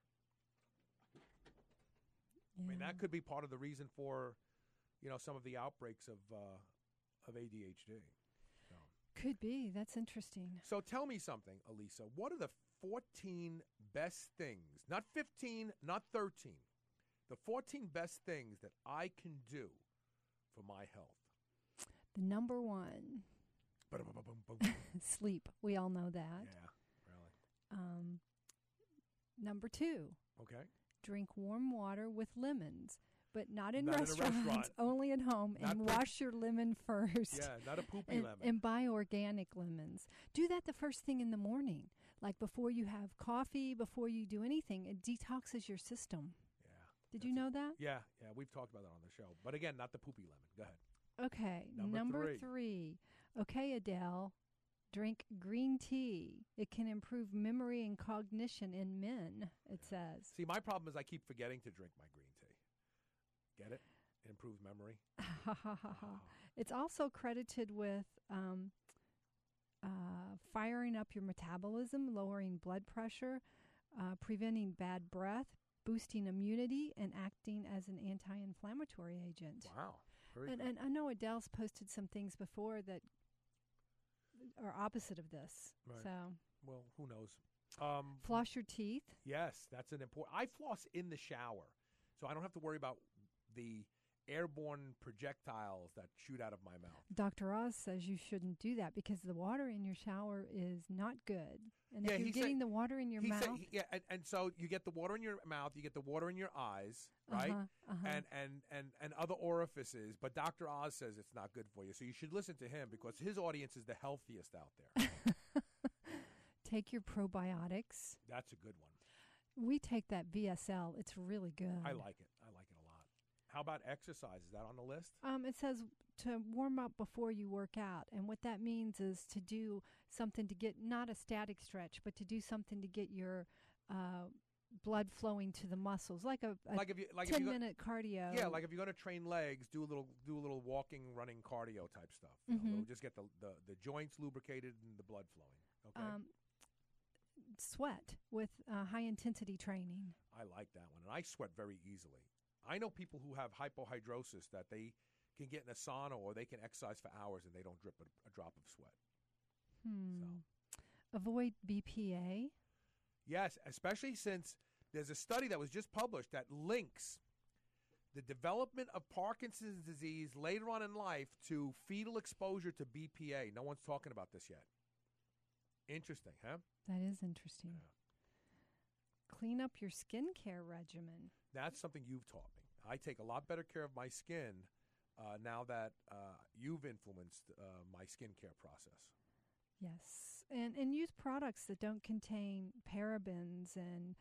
Yeah. I mean, that could be part of the reason for, some of the outbreaks of ADHD. So. Could be. That's interesting. So tell me something, Elisa. What are the 14 best things, not 15, not 13, the 14 best things that I can do for my health? The number one, sleep. We all know that. Yeah, really. Number two. Okay. Drink warm water with lemons, but not in Not restaurants, in a restaurant. only at home, Not and poop- wash your lemon first. Yeah, not a poopy and, lemon. and buy organic lemons. Do that the first thing in the morning, like before you have coffee, before you do anything. It detoxes your system. Yeah. Did you know that? Yeah, we've talked about that on the show. But again, not the poopy lemon. Go ahead. Okay, Number three. Okay, Adele, drink green tea. It can improve memory and cognition in men, it says. See, my problem is I keep forgetting to drink my green tea. Get it? It improves memory. It's also credited with firing up your metabolism, lowering blood pressure, preventing bad breath, boosting immunity, and acting as an anti-inflammatory agent. Wow. And I know Adele's posted some things before that are opposite of this. Right. So, well, who knows? floss your teeth. Yes, that's an important. I floss in the shower, so I don't have to worry about the airborne projectiles that shoot out of my mouth. Dr. Oz says you shouldn't do that because the water in your shower is not good. And if you're getting the water in your mouth. And so you get the water in your mouth, you get the water in your eyes, right? And other orifices. But Dr. Oz says it's not good for you. So you should listen to him because his audience is the healthiest out there. Take your probiotics. That's a good one. We take that VSL. It's really good. I like it. I like it a lot. How about exercise? Is that on the list? It says to warm up before you work out. And what that means is to do something to get, not a static stretch, but to do something to get your blood flowing to the muscles, like a 10-minute cardio. Yeah, like if you're going to train legs, do a little walking, running cardio type stuff. Just get the joints lubricated and the blood flowing. Okay. Sweat with high-intensity training. I like that one. And I sweat very easily. I know people who have hypohidrosis that they can get in a sauna or they can exercise for hours and they don't drip a drop of sweat. Avoid BPA. Yes, especially since there's a study that was just published that links the development of Parkinson's disease later on in life to fetal exposure to BPA. No one's talking about this yet. Interesting, huh? That is interesting. Yeah. Clean up your skincare regimen. That's something you've taught me. I take a lot better care of my skin now that you've influenced my skincare process. Yes, and use products that don't contain parabens and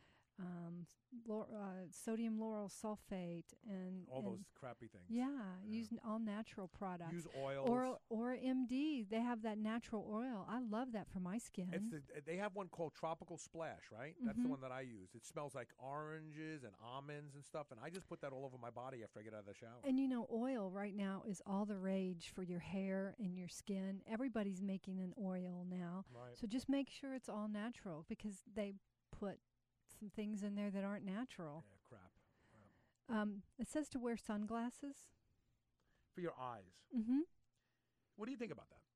sodium lauryl sulfate and all those crappy things. Yeah, use all natural products. Use oils. Or MD, they have that natural oil. I love that for my skin. They have one called Tropical Splash, right? That's the one that I use. It smells like oranges and almonds and stuff, and I just put that all over my body after I get out of the shower. And oil right now is all the rage for your hair and your skin. Everybody's making an oil now. Right. So just make sure it's all natural because they put some things in there that aren't natural. Yeah, crap. It says to wear sunglasses. For your eyes. Mm-hmm. What do you think about that?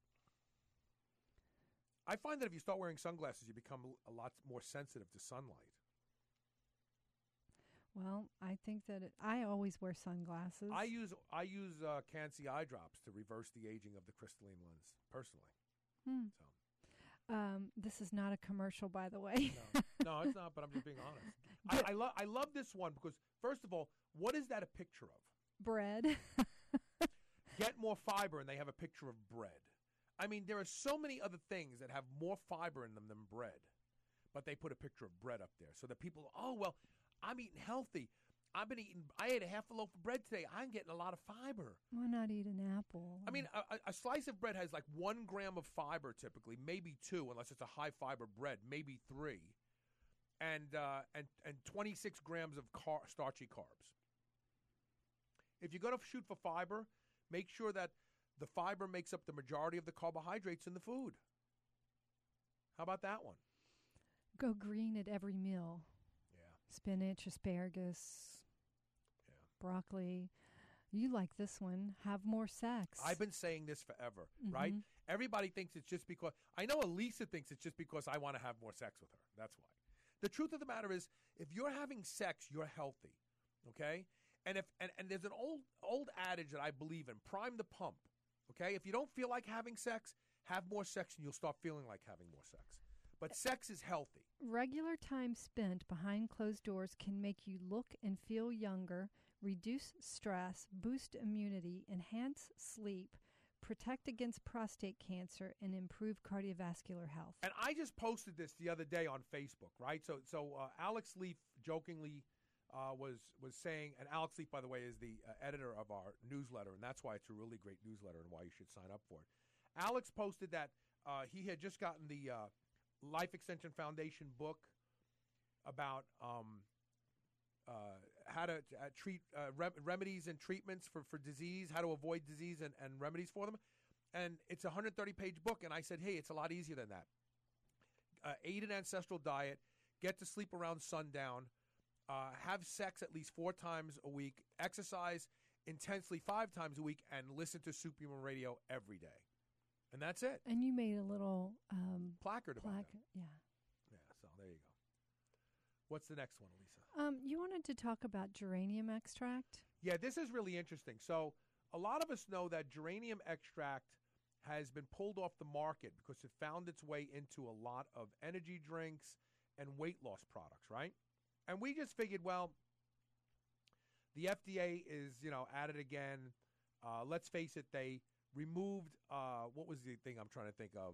I find that if you start wearing sunglasses, you become a lot more sensitive to sunlight. Well, I think that I always wear sunglasses. I use Can-C eye drops to reverse the aging of the crystalline lens, personally. This is not a commercial, by the way. No, it's not, but I'm just being honest. I love this one because, first of all, what is that a picture of? Bread. Get more fiber, and they have a picture of bread. I mean, there are so many other things that have more fiber in them than bread, but they put a picture of bread up there so that people, I'm eating healthy. I ate a half a loaf of bread today. I'm getting a lot of fiber. Why not eat an apple? I mean, a slice of bread has like 1 gram of fiber typically, maybe 2, unless it's a high fiber bread, maybe 3, and 26 grams of starchy carbs. If you're going to shoot for fiber, make sure that the fiber makes up the majority of the carbohydrates in the food. How about that one? Go green at every meal. Yeah. Spinach, asparagus, broccoli. You like this one. Have more sex. I've been saying this forever, right? Everybody thinks it's just because, I know Elisa thinks it's just because I want to have more sex with her. That's why. The truth of the matter is, if you're having sex, you're healthy, okay? And there's an old adage that I believe in, prime the pump, okay? If you don't feel like having sex, have more sex and you'll start feeling like having more sex. But sex is healthy. Regular time spent behind closed doors can make you look and feel younger, reduce stress, boost immunity, enhance sleep, protect against prostate cancer, and improve cardiovascular health. And I just posted this the other day on Facebook, right? So Alex Leaf jokingly was saying, and Alex Leaf, by the way, is the editor of our newsletter, and that's why it's a really great newsletter and why you should sign up for it. Alex posted that he had just gotten the Life Extension Foundation book about how to treat remedies and treatments for disease, how to avoid disease and remedies for them. And it's a 130-page book, and I said, hey, it's a lot easier than that. Eat an ancestral diet, get to sleep around sundown, have sex at least 4 times a week, exercise intensely 5 times a week, and listen to Superhuman Radio every day. And that's it. And you made a little placard about it. Yeah. Yeah, so there you go. What's the next one, Elisa? You wanted to talk about geranium extract? Yeah, this is really interesting. So a lot of us know that geranium extract has been pulled off the market because it found its way into a lot of energy drinks and weight loss products, right? And we just figured, well, the FDA is, at it again. Let's face it, they removed, what was the thing I'm trying to think of?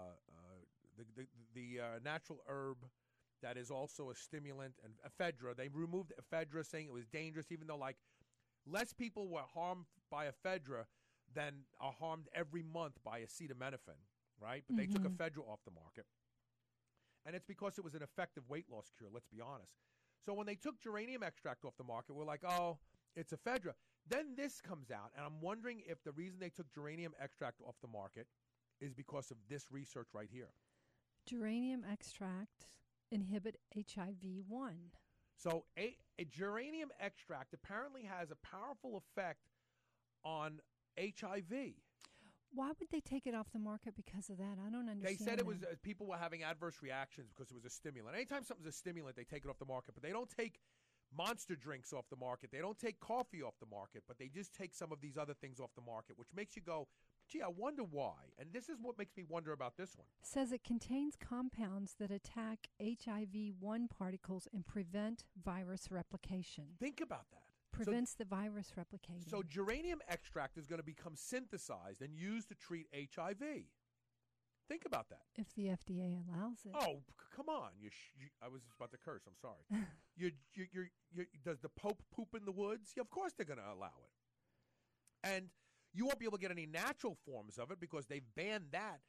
The natural herb that is also a stimulant, and ephedra. They removed ephedra, saying it was dangerous, even though, less people were harmed by ephedra than are harmed every month by acetaminophen, right? But they took ephedra off the market. And it's because it was an effective weight loss cure, let's be honest. So when they took geranium extract off the market, we're like, oh, it's ephedra. Then this comes out, and I'm wondering if the reason they took geranium extract off the market is because of this research right here. Geranium extract inhibit HIV-1. So a geranium extract apparently has a powerful effect on HIV. Why would they take it off the market because of that? I don't understand. They said it was that. people were having adverse reactions because it was a stimulant. Anytime something's a stimulant, they take it off the market. But they don't take Monster drinks off the market. They don't take coffee off the market. But they just take some of these other things off the market, which makes you go, gee, I wonder why. And this is what makes me wonder about this one. Says it contains compounds that attack HIV-1 particles and prevent virus replication. Think about that. Prevents the virus replicating. So geranium extract is going to become synthesized and used to treat HIV. Think about that. If the FDA allows it. Oh, come on! I was about to curse. I'm sorry. Does the Pope poop in the woods? Yeah, of course they're going to allow it. And you won't be able to get any natural forms of it because they've banned that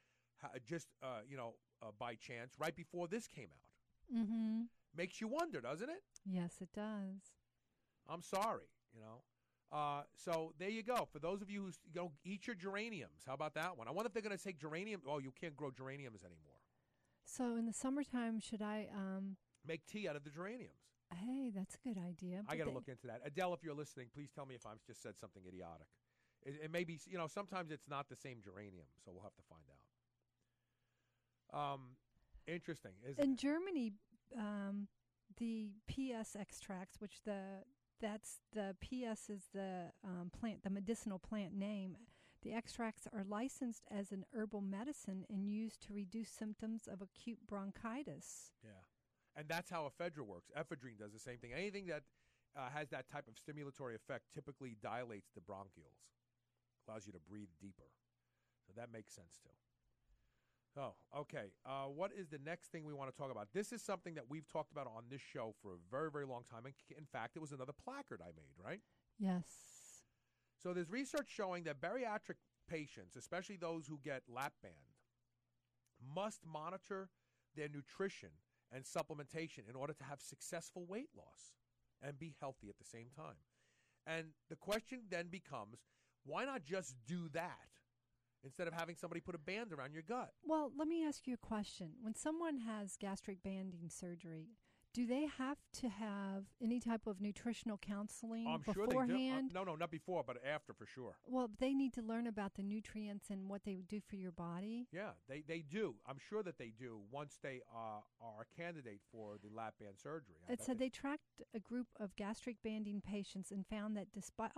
by chance right before this came out. Mm-hmm. Makes you wonder, doesn't it? Yes, it does. I'm sorry, So there you go. For those of you who eat your geraniums, how about that one? I wonder if they're going to take geranium. Oh, you can't grow geraniums anymore. So in the summertime, should I make tea out of the geraniums? Hey, that's a good idea. I got to look into that. Adele, if you're listening, please tell me if I've just said something idiotic. It may be, sometimes it's not the same geranium, so we'll have to find out. Interesting, isn't it? In Germany, the PS extracts, which that's the PS is the plant, the medicinal plant name. The extracts are licensed as an herbal medicine and used to reduce symptoms of acute bronchitis. Yeah, and that's how ephedra works. Ephedrine does the same thing. Anything that has that type of stimulatory effect typically dilates the bronchioles, allows you to breathe deeper. So that makes sense too. Oh, okay. What is the next thing we want to talk about? This is something that we've talked about on this show for a very, very long time. In fact, it was another placard I made, right? Yes. So there's research showing that bariatric patients, especially those who get lap band, must monitor their nutrition and supplementation in order to have successful weight loss and be healthy at the same time. And the question then becomes, why not just do that instead of having somebody put a band around your gut? Well, let me ask you a question. When someone has gastric banding surgery, do they have to have any type of nutritional counseling beforehand? Sure they do. No, not before, but after for sure. Well, they need to learn about the nutrients and what they do for your body. Yeah, they do. I'm sure that they do once they are a candidate for the lap band surgery. It said they tracked a group of gastric banding patients and found that despite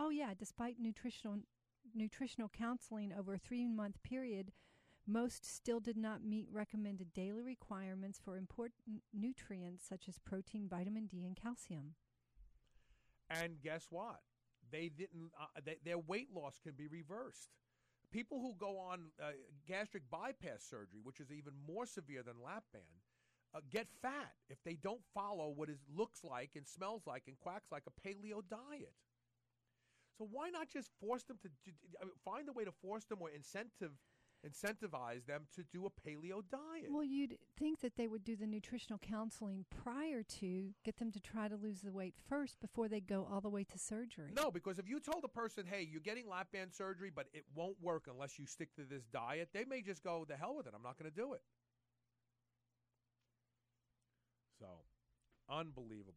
nutritional counseling over a 3-month period, most still did not meet recommended daily requirements for important nutrients such as protein, vitamin D, and calcium. And guess what? They didn't. Their weight loss can be reversed. People who go on gastric bypass surgery, which is even more severe than lap band, get fat if they don't follow what it looks like and smells like and quacks like a paleo diet. So why not just force them to find a way to force them or incentivize them to do a paleo diet? Well, you'd think that they would do the nutritional counseling prior to get them to try to lose the weight first before they go all the way to surgery. No, because if you told a person, hey, you're getting lap band surgery, but it won't work unless you stick to this diet, they may just go, the hell with it, I'm not going to do it. So, unbelievable.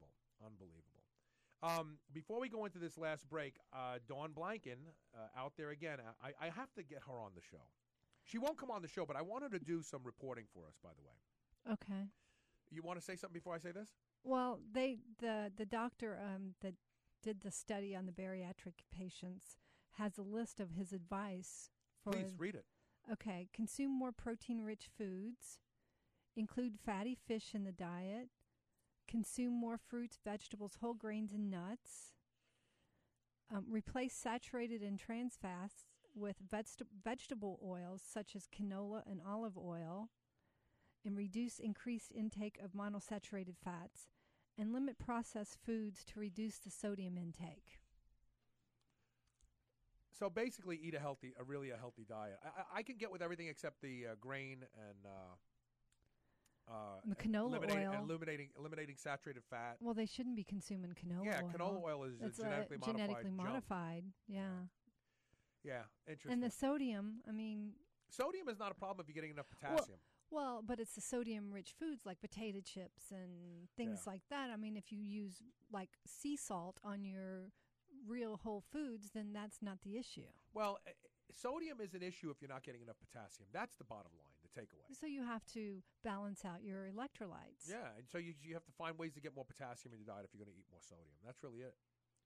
Before we go into this last break, Dawn Blanken, out there again, I have to get her on the show. She won't come on the show, but I want her to do some reporting for us, by the way. Okay. You want to say something before I say this? Well, the doctor that did the study on the bariatric patients has a list of his advice. Please, read it. Okay. Consume more protein-rich foods. Include fatty fish in the diet. Consume more fruits, vegetables, whole grains, and nuts. Replace saturated and trans fats with vegetable oils such as canola and olive oil, and reduce increased intake of monosaturated fats, and limit processed foods to reduce the sodium intake. So basically, eat a really healthy diet. I can get with everything except the grain and the canola oil. And eliminating saturated fat. Well, they shouldn't be consuming canola oil. Yeah, canola oil is genetically modified. Yeah. Yeah, interesting. And the sodium, sodium is not a problem if you're getting enough potassium. Well, but it's the sodium-rich foods like potato chips and things like that. If you use like sea salt on your real whole foods, then that's not the issue. Well, sodium is an issue if you're not getting enough potassium. That's the bottom line, the takeaway. So you have to balance out your electrolytes. Yeah, and so you have to find ways to get more potassium in your diet if you're going to eat more sodium. That's really it.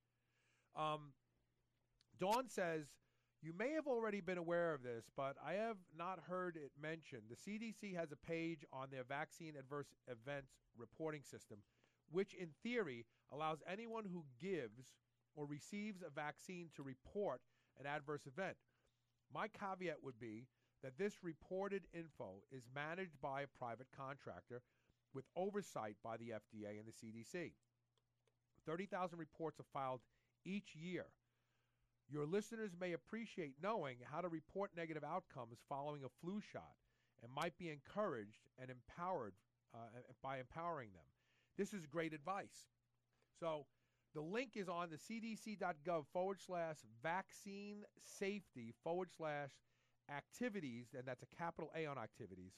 Dawn says, you may have already been aware of this, but I have not heard it mentioned. The CDC has a page on their vaccine adverse events reporting system, which in theory allows anyone who gives or receives a vaccine to report an adverse event. My caveat would be that this reported info is managed by a private contractor with oversight by the FDA and the CDC. 30,000 reports are filed each year. Your listeners may appreciate knowing how to report negative outcomes following a flu shot and might be encouraged and empowered by empowering them. This is great advice. So the link is on the cdc.gov/vaccine safety /activities, and that's a capital A on activities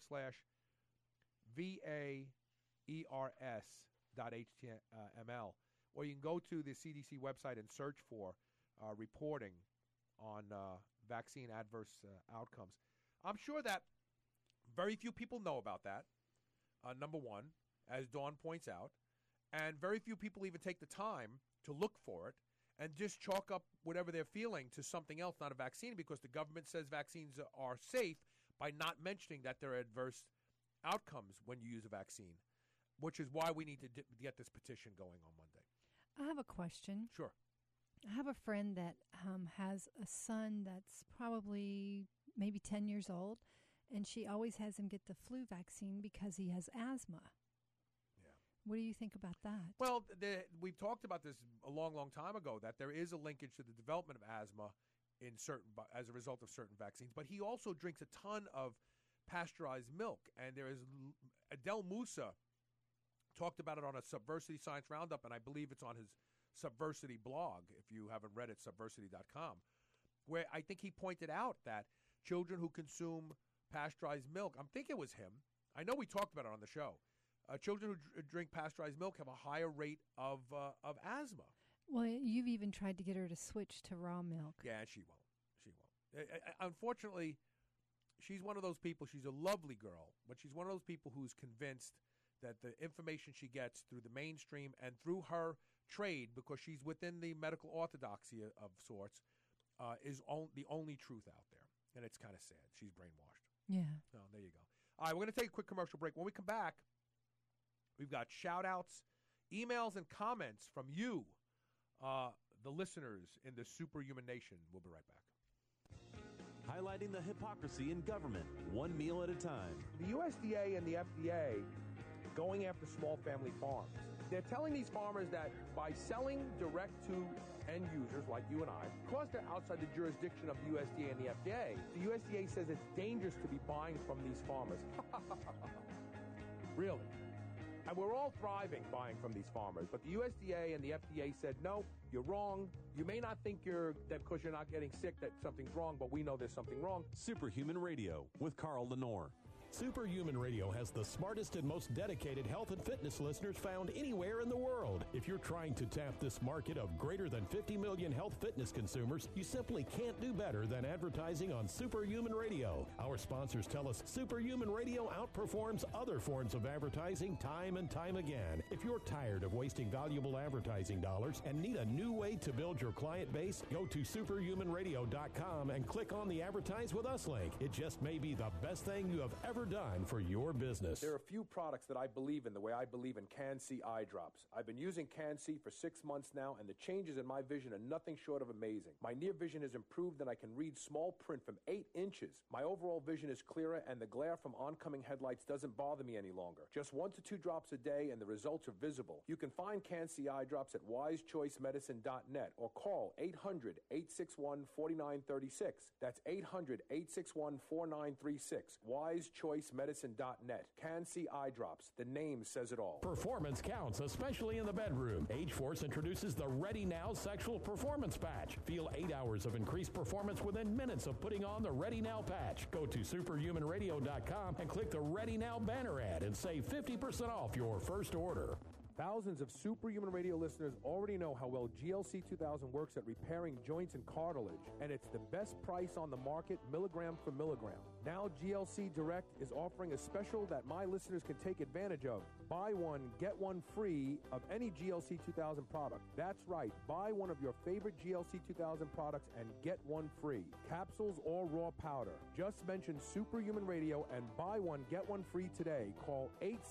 /VAERS.html. Or you can go to the CDC website and search for reporting on vaccine adverse outcomes. I'm sure that very few people know about that, number one, as Dawn points out, and very few people even take the time to look for it and just chalk up whatever they're feeling to something else, not a vaccine, because the government says vaccines are safe by not mentioning that there are adverse outcomes when you use a vaccine, which is why we need to get this petition going on Monday. I have a question. Sure. I have a friend that has a son that's probably maybe 10 years old, and she always has him get the flu vaccine because he has asthma. What do you think about that? Well, we've talked about this a long, long time ago, that there is a linkage to the development of asthma as a result of certain vaccines. But he also drinks a ton of pasteurized milk. And there is Adel Musa talked about it on a Subversity Science Roundup, and I believe it's on his Subversity blog, if you haven't read it, subversity.com, where I think he pointed out that children who consume pasteurized milk, I'm thinking it was him. I know we talked about it on the show. Children who drink pasteurized milk have a higher rate of asthma. Well, you've even tried to get her to switch to raw milk. Yeah, she won't. Unfortunately, she's one of those people. She's a lovely girl, but she's one of those people who's convinced that the information she gets through the mainstream and through her trade, because she's within the medical orthodoxy of sorts, is the only truth out there. And it's kind of sad. She's brainwashed. Yeah. Oh, there you go. All right, we're going to take a quick commercial break. When we come back, we've got shout-outs, emails, and comments from you, the listeners in the superhuman nation. We'll be right back. Highlighting the hypocrisy in government, one meal at a time. The USDA and the FDA going after small family farms. They're telling these farmers that by selling direct to end users like you and I, because they're outside the jurisdiction of the USDA and the USDA says it's dangerous to be buying from these farmers. Really? And we're all thriving buying from these farmers. But the USDA and the FDA said, no, you're wrong. You may not think that because you're not getting sick that something's wrong, but we know there's something wrong. Superhuman Radio with Carl Lenore. Superhuman Radio has the smartest and most dedicated health and fitness listeners found anywhere in the world. If you're trying to tap this market of greater than 50 million health fitness consumers, you simply can't do better than advertising on Superhuman Radio. Our sponsors tell us Superhuman Radio outperforms other forms of advertising time and time again. If you're tired of wasting valuable advertising dollars and need a new way to build your client base, go to superhumanradio.com and click on the Advertise With Us link. It just may be the best thing you have ever done for your business. There are a few products that I believe in the way I believe in Can-C eye drops. I've been using Can-C for 6 months now, and the changes in my vision are nothing short of amazing. My near vision has improved, and I can read small print from 8 inches. My overall vision is clearer, and the glare from oncoming headlights doesn't bother me any longer. Just 1 to 2 drops a day, and the results are visible. You can find Can-C eye drops at wisechoicemedicine.net or call 800-861-4936. That's 800-861-4936. wisechoicemedicine.net. Can-C eye drops. The name says it all. Performance counts, especially in the bedroom. Age-Force introduces the Ready Now Sexual Performance Patch. Feel 8 hours of increased performance within minutes of putting on the Ready Now patch. Go to superhumanradio.com and click the Ready Now banner ad and save 50% off your first order. Thousands of Superhuman Radio listeners already know how well GLC 2000 works at repairing joints and cartilage, and it's the best price on the market, milligram for milligram. Now GLC Direct is offering a special that my listeners can take advantage of. Buy one, get one free of any GLC 2000 product. That's right, buy one of your favorite GLC 2000 products and get one free. Capsules or raw powder. Just mention Superhuman Radio and buy one, get one free today. Call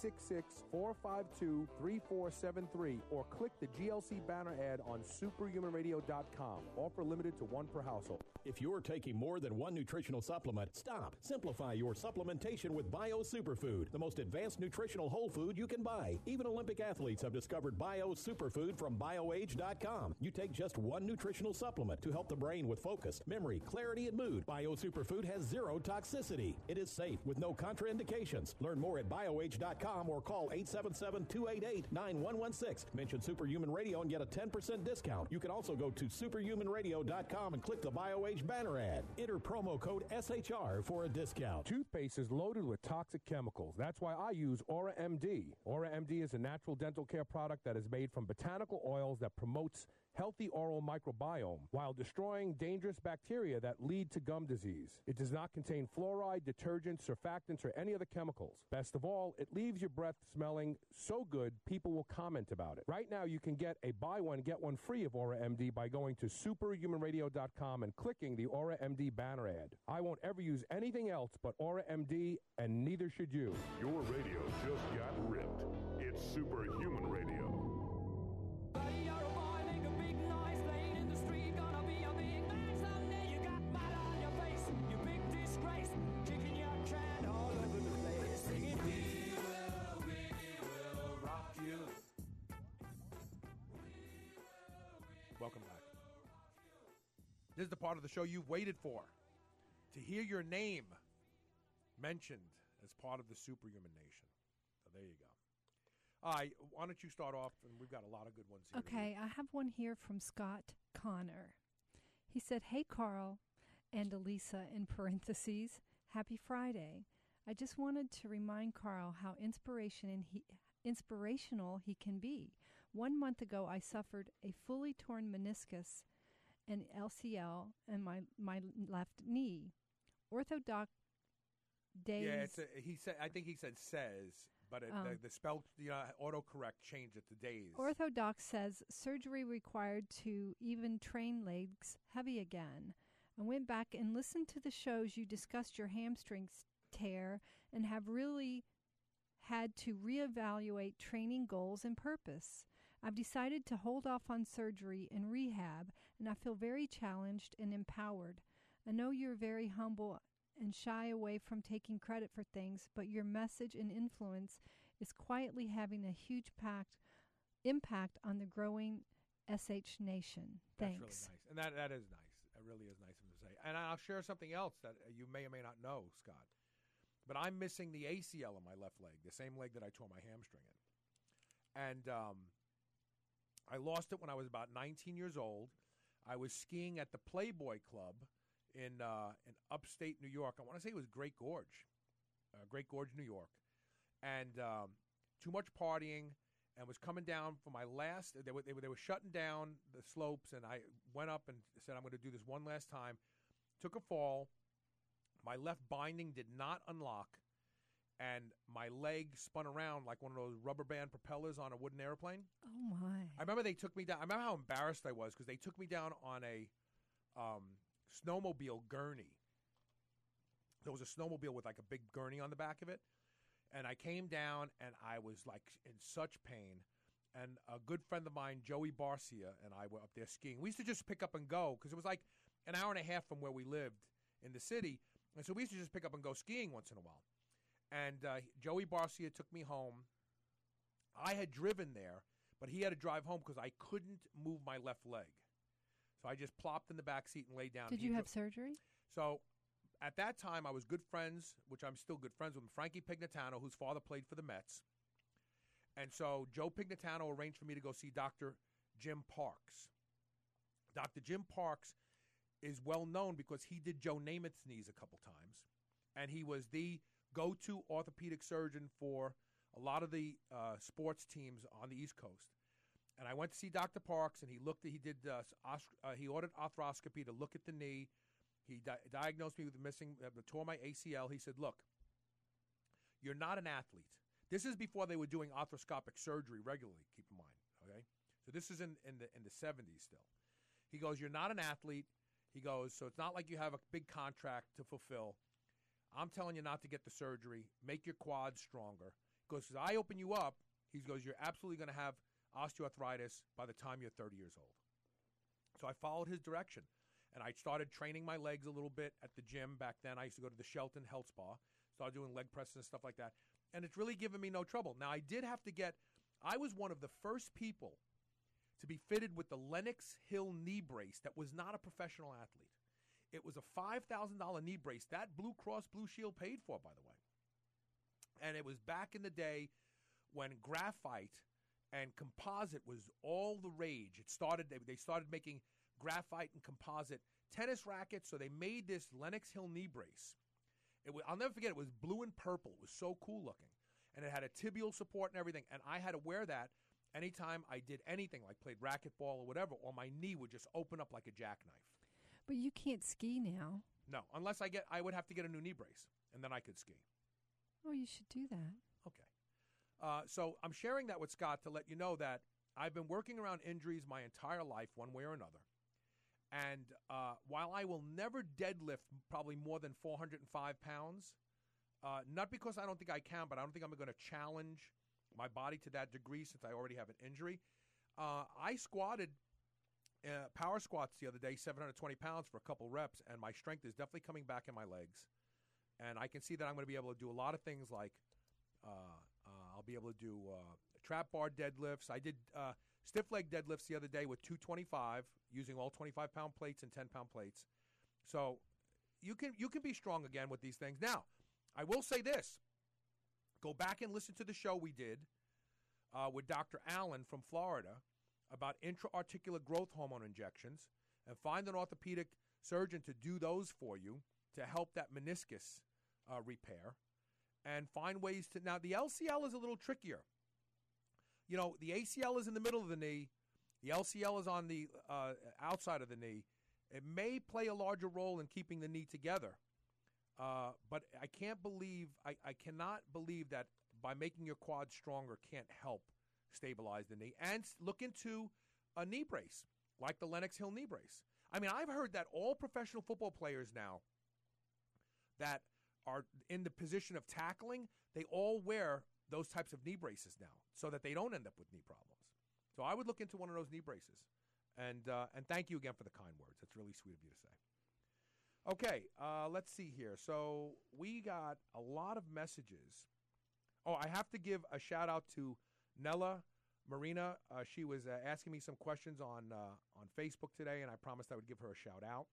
866-452-3473 or click the GLC banner ad on superhumanradio.com. Offer limited to one per household. If you're taking more than one nutritional supplement, stop. Simplify your supplementation with Bio Superfood, the most advanced nutritional whole food you can buy. Even Olympic athletes have discovered Bio Superfood from BioAge.com. You take just one nutritional supplement to help the brain with focus, memory, clarity, and mood. Bio Superfood has zero toxicity. It is safe with no contraindications. Learn more at BioAge.com or call 877-288-9116. Mention Superhuman Radio and get a 10% discount. You can also go to superhumanradio.com and click the BioAge banner ad. Enter promo code SHR for a discount. Toothpaste is loaded with toxic chemicals. That's why I use Aura MD. Aura MD is a natural dental care product that is made from botanical oils that promotes healthy oral microbiome while destroying dangerous bacteria that lead to gum disease. It does not contain fluoride, detergents, surfactants, or any other chemicals. Best of all, it leaves your breath smelling so good people will comment about it. Right now, you can get a buy one, get one free of Aura MD by going to superhumanradio.com and clicking the Aura MD banner ad. I won't ever use anything else but Aura MD, and neither should you. Your radio just got ripped. It's Superhuman Radio. Welcome back. This is the part of the show you've waited for, to hear your name mentioned as part of the Superhuman Nation. So there you go. All right, why don't you start off? And we've got a lot of good ones here. Okay, I have one here from Scott Connor. He said, "Hey, Carl and Elisa, in parentheses, happy Friday. I just wanted to remind Carl how inspirational he can be. 1 month ago, I suffered a fully torn meniscus and LCL in my left knee. Orthodox days." Yeah, he said. I think he said says, but the spell, autocorrect changed it to days. Orthodox says surgery required to even train legs heavy again. I went back and listened to the shows you discussed your hamstrings tear and have really had to reevaluate training goals and purpose. I've decided to hold off on surgery and rehab, and I feel very challenged and empowered. I know you're very humble and shy away from taking credit for things, but your message and influence is quietly having a huge impact on the growing SH Nation. Thanks. That's really nice. And that is nice. That really is nice of him to say. And I'll share something else that you may or may not know, Scott. But I'm missing the ACL in my left leg, the same leg that I tore my hamstring in. And I lost it when I was about 19 years old. I was skiing at the Playboy Club in upstate New York. I want to say it was Great Gorge, New York. And too much partying, and was coming down for my last. They were shutting down the slopes, and I went up and said, I'm going to do this one last time. Took a fall. My left binding did not unlock, and my leg spun around like one of those rubber band propellers on a wooden airplane. Oh, my. I remember they took me down. I remember how embarrassed I was because they took me down on a snowmobile gurney. There was a snowmobile with like a big gurney on the back of it. And I came down, and I was like in such pain. And a good friend of mine, Joey Barcia, and I were up there skiing. We used to just pick up and go because it was like an hour and a half from where we lived in the city. And so we used to just pick up and go skiing once in a while. And Joey Barcia took me home. I had driven there, but he had to drive home because I couldn't move my left leg. So I just plopped in the back seat and lay down. Did you have surgery? So at that time, I was good friends, which I'm still good friends with, Frankie Pignatano, whose father played for the Mets. And so Joe Pignatano arranged for me to go see Dr. Jim Parks. Dr. Jim Parks is well known because he did Joe Namath's knees a couple times. And he was the go-to orthopedic surgeon for a lot of the sports teams on the East Coast. And I went to see Dr. Parks, and he ordered arthroscopy to look at the knee. He diagnosed me with tore my ACL. He said, look, you're not an athlete. This is before they were doing arthroscopic surgery regularly, keep in mind, okay? So this is in the 70s still. He goes, you're not an athlete. He goes, so it's not like you have a big contract to fulfill. I'm telling you not to get the surgery. Make your quads stronger. He goes, as I open you up, he goes, you're absolutely going to have osteoarthritis by the time you're 30 years old. So I followed his direction, and I started training my legs a little bit at the gym. Back then, I used to go to the Shelton Health Spa, started doing leg presses and stuff like that, and it's really given me no trouble. Now, I was one of the first people to be fitted with the Lenox Hill knee brace that was not a professional athlete. It was a $5,000 knee brace that Blue Cross Blue Shield paid for, by the way. And it was back in the day when graphite and composite was all the rage. They started making graphite and composite tennis rackets, so they made this Lenox Hill knee brace. I'll never forget, it was blue and purple. It was so cool looking. And it had a tibial support and everything, and I had to wear that anytime I did anything, like played racquetball or whatever, or my knee would just open up like a jackknife. But you can't ski now. No, unless I would have to get a new knee brace, and then I could ski. Oh, you should do that. Okay. So I'm sharing that with Scott to let you know that I've been working around injuries my entire life, one way or another. And while I will never deadlift probably more than 405 pounds, not because I don't think I can, but I don't think I'm going to challenge my body to that degree since I already have an injury. I squatted power squats the other day, 720 pounds for a couple reps, and my strength is definitely coming back in my legs. And I can see that I'm going to be able to do a lot of things like I'll be able to do trap bar deadlifts. I did stiff leg deadlifts the other day with 225 using all 25-pound plates and 10-pound plates. So you can be strong again with these things. Now, I will say this. Go back and listen to the show we did with Dr. Allen from Florida about intra-articular growth hormone injections, and find an orthopedic surgeon to do those for you to help that meniscus repair, and find ways to. Now, the LCL is a little trickier. You know, the ACL is in the middle of the knee. The LCL is on the outside of the knee. It may play a larger role in keeping the knee together. But I cannot believe that by making your quads stronger can't help stabilize the knee. And look into a knee brace, like the Lenox Hill knee brace. I mean, I've heard that all professional football players now that are in the position of tackling, they all wear those types of knee braces now so that they don't end up with knee problems. So I would look into one of those knee braces. And thank you again for the kind words. That's really sweet of you to say. Okay, let's see here. So we got a lot of messages. Oh, I have to give a shout-out to Nella Marina. She was asking me some questions on Facebook today, and I promised I would give her a shout-out.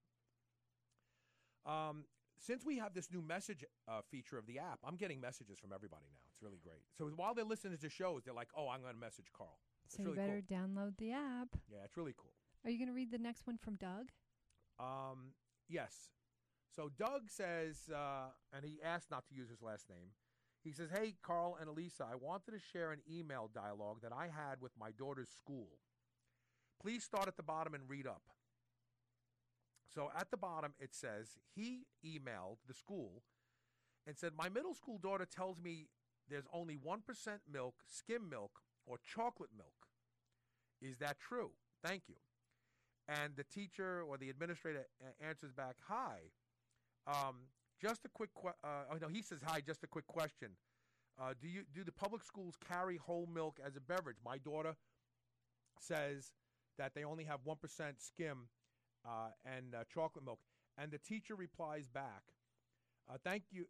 Since we have this new message feature of the app, I'm getting messages from everybody now. It's really great. So while they're listening to shows, they're like, oh, I'm going to message Carl. It's so you really better cool. download the app. Yeah, it's really cool. Are you going to read the next one from Doug? Yes. So Doug says, and he asked not to use his last name. He says, hey, Carl and Elisa, I wanted to share an email dialogue that I had with my daughter's school. Please start at the bottom and read up. So at the bottom, it says, he emailed the school and said, my middle school daughter tells me there's only 1% milk, skim milk, or chocolate milk. Is that true? Thank you. And the teacher or the administrator answers back, hi. Just a quick he says, hi, just a quick question. Do the public schools carry whole milk as a beverage? My daughter says that they only have 1% skim and chocolate milk. And the teacher replies back, thank you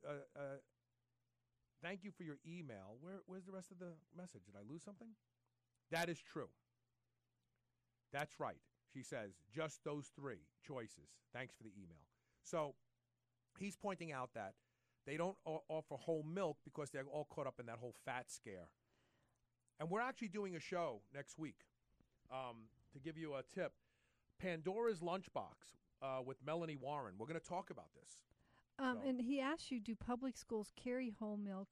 for your email. Where's the rest of the message? Did I lose something? That is true. That's right. She says, just those three choices. Thanks for the email. So he's pointing out that they don't offer whole milk because they're all caught up in that whole fat scare. And we're actually doing a show next week to give you a tip. Pandora's Lunchbox with Melanie Warren. We're going to talk about this. And he asked you, do public schools carry whole milk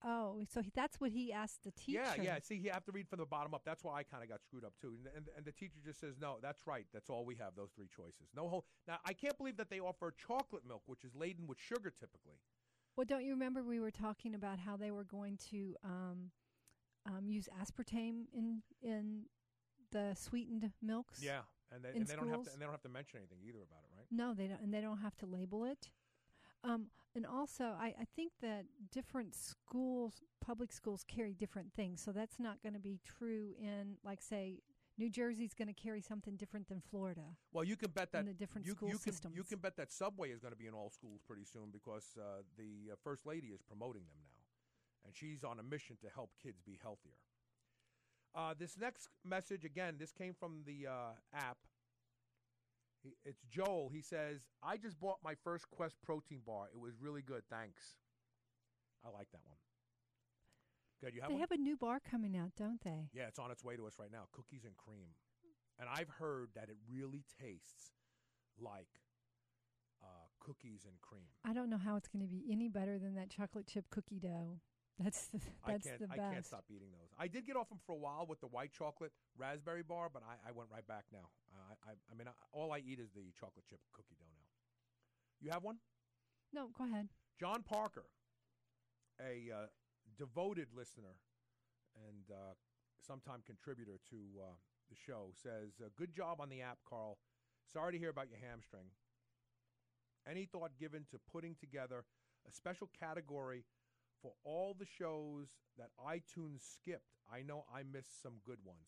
Oh, so that's what he asked the teacher. Yeah. See, you have to read from the bottom up. That's why I kind of got screwed up too. And the teacher just says, no, that's right. That's all we have. Those three choices. No whole. Now I can't believe that they offer chocolate milk, which is laden with sugar typically. Well, don't you remember we were talking about how they were going to use aspartame in the sweetened milks? Yeah, and they don't have to mention anything either about it, right? No, they don't, and they don't have to label it. And also, I think that different schools, public schools, carry different things. So that's not going to be true in, like, say, New Jersey's going to carry something different than Florida. Well, you can bet that in the different school systems. You can bet that Subway is going to be in all schools pretty soon because the First Lady is promoting them now, and she's on a mission to help kids be healthier. This next message, again, this came from the app. It's Joel. He says, I just bought my first Quest protein bar. It was really good. Thanks. I like that one. Good. You have They one? have a new bar coming out, don't they? Yeah, it's on its way to us right now. Cookies and cream. And I've heard that it really tastes like cookies and cream. I don't know how it's going to be any better than that chocolate chip cookie dough. That's the best. I can't stop eating those. I did get off them for a while with the white chocolate raspberry bar, but I went right back now. I mean, all I eat is the chocolate chip cookie dough now. You have one? No, go ahead. John Parker, a devoted listener and sometime contributor to the show, says, good job on the app, Carl. Sorry to hear about your hamstring. Any thought given to putting together a special category for all the shows that iTunes skipped? I know I missed some good ones.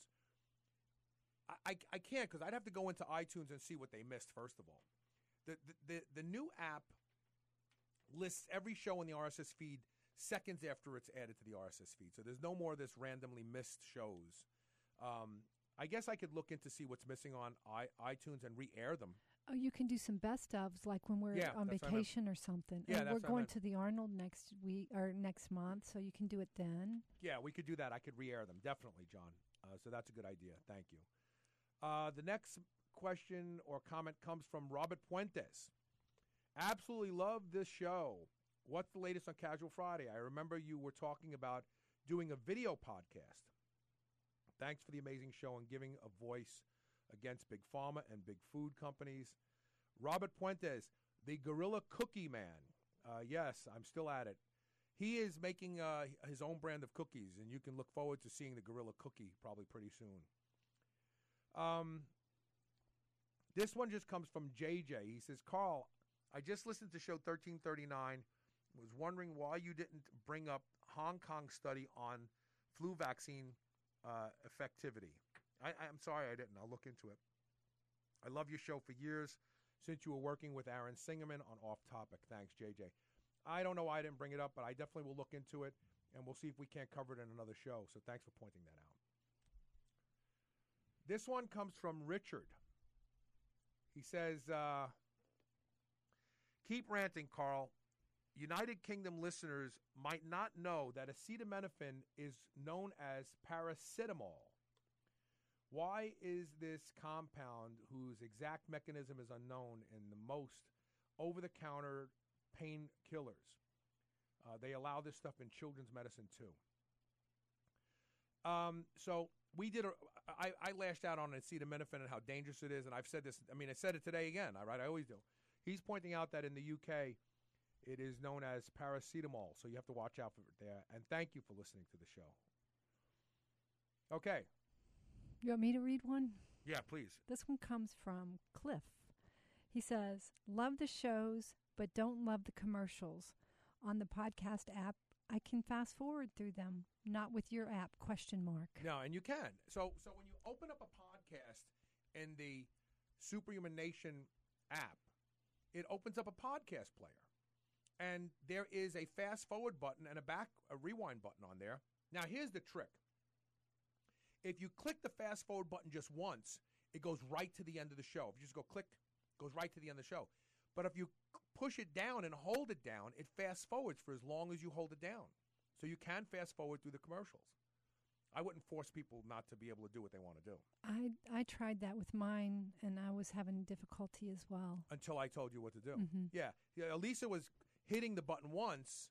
I can't, because I'd have to go into iTunes and see what they missed, first of all. The new app lists every show in the RSS feed seconds after it's added to the RSS feed. So there's no more of this randomly missed shows. I guess I could look into see what's missing on iTunes and re-air them. Oh, you can do some best ofs, like when we're on vacation or something. Yeah, and we're going to the Arnold next week or next month, so you can do it then. Yeah, we could do that. I could re-air them, definitely, John. So that's a good idea. Thank you. The next question or comment comes from Robert Puentes. Absolutely love this show. What's the latest on Casual Friday? I remember you were talking about doing a video podcast. Thanks for the amazing show and giving a voice against Big Pharma and big food companies. Robert Puentes, the Gorilla Cookie Man. Yes, I'm still at it. He is making his own brand of cookies, and you can look forward to seeing the Gorilla Cookie probably pretty soon. This one just comes from JJ. He says, Carl, I just listened to show 1339, was wondering why you didn't bring up Hong Kong study on flu vaccine effectivity. I'm sorry I didn't. I'll look into it. I love your show for years since you were working with Aaron Singerman on Off Topic. Thanks, JJ. I don't know why I didn't bring it up, but I definitely will look into it, and we'll see if we can't cover it in another show. So thanks for pointing that out. This one comes from Richard. He says, keep ranting, Carl. United Kingdom listeners might not know that acetaminophen is known as paracetamol. Why is this compound, whose exact mechanism is unknown, in the most over-the-counter painkillers? They allow this stuff in children's medicine too. So we did. I lashed out on acetaminophen and how dangerous it is, and I've said this. I mean, I said it today again. Right? I always do. He's pointing out that in the UK, it is known as paracetamol, so you have to watch out for it there. And thank you for listening to the show. Okay. You want me to read one? Yeah, please. This one comes from Cliff. He says, love the shows, but don't love the commercials. On the podcast app, I can fast forward through them. Not with your app, ? No, and you can. So when you open up a podcast in the Superhuman Nation app, it opens up a podcast player. And there is a fast forward button and a rewind button on there. Now, here's the trick. If you click the fast forward button just once, it goes right to the end of the show. If you just go click, it goes right to the end of the show. But if you push it down and hold it down, it fast forwards for as long as you hold it down. So you can fast forward through the commercials. I wouldn't force people not to be able to do what they want to do. I tried that with mine, and I was having difficulty as well. Until I told you what to do. Mm-hmm. Yeah, Elisa was hitting the button once,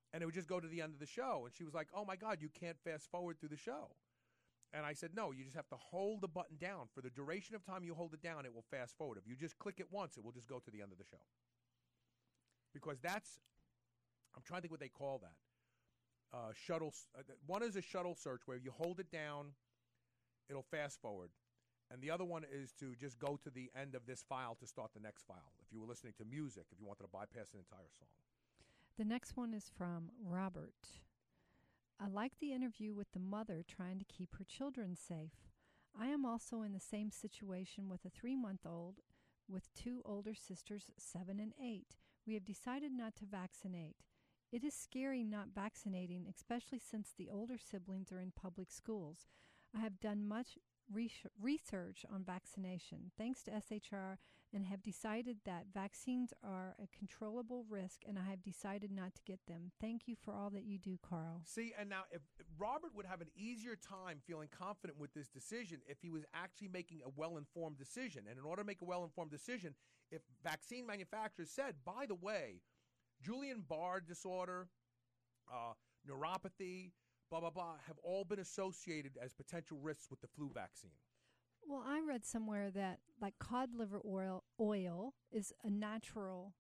and it would just go to the end of the show. And she was like, oh, my God, you can't fast forward through the show. And I said, no, you just have to hold the button down. For the duration of time you hold it down, it will fast forward. If you just click it once, it will just go to the end of the show. Because that's, I'm trying to think what they call that. One is a shuttle search where you hold it down, it'll fast forward. And the other one is to just go to the end of this file to start the next file. If you were listening to music, if you wanted to bypass an entire song. The next one is from Robert. I like the interview with the mother trying to keep her children safe. I am also in the same situation with a 3-month-old with 2 older sisters, 7 and 8. We have decided not to vaccinate. It is scary not vaccinating, especially since the older siblings are in public schools. I have done much research on vaccination, thanks to SHR, and have decided that vaccines are a controllable risk, and I have decided not to get them. Thank you for all that you do, Carl. See, and now if Robert would have an easier time feeling confident with this decision if he was actually making a well-informed decision. And in order to make a well-informed decision, if vaccine manufacturers said, by the way, Guillain-Barré disorder, neuropathy, blah, blah, blah, have all been associated as potential risks with the flu vaccine. Well, I read somewhere that like cod liver oil is a natural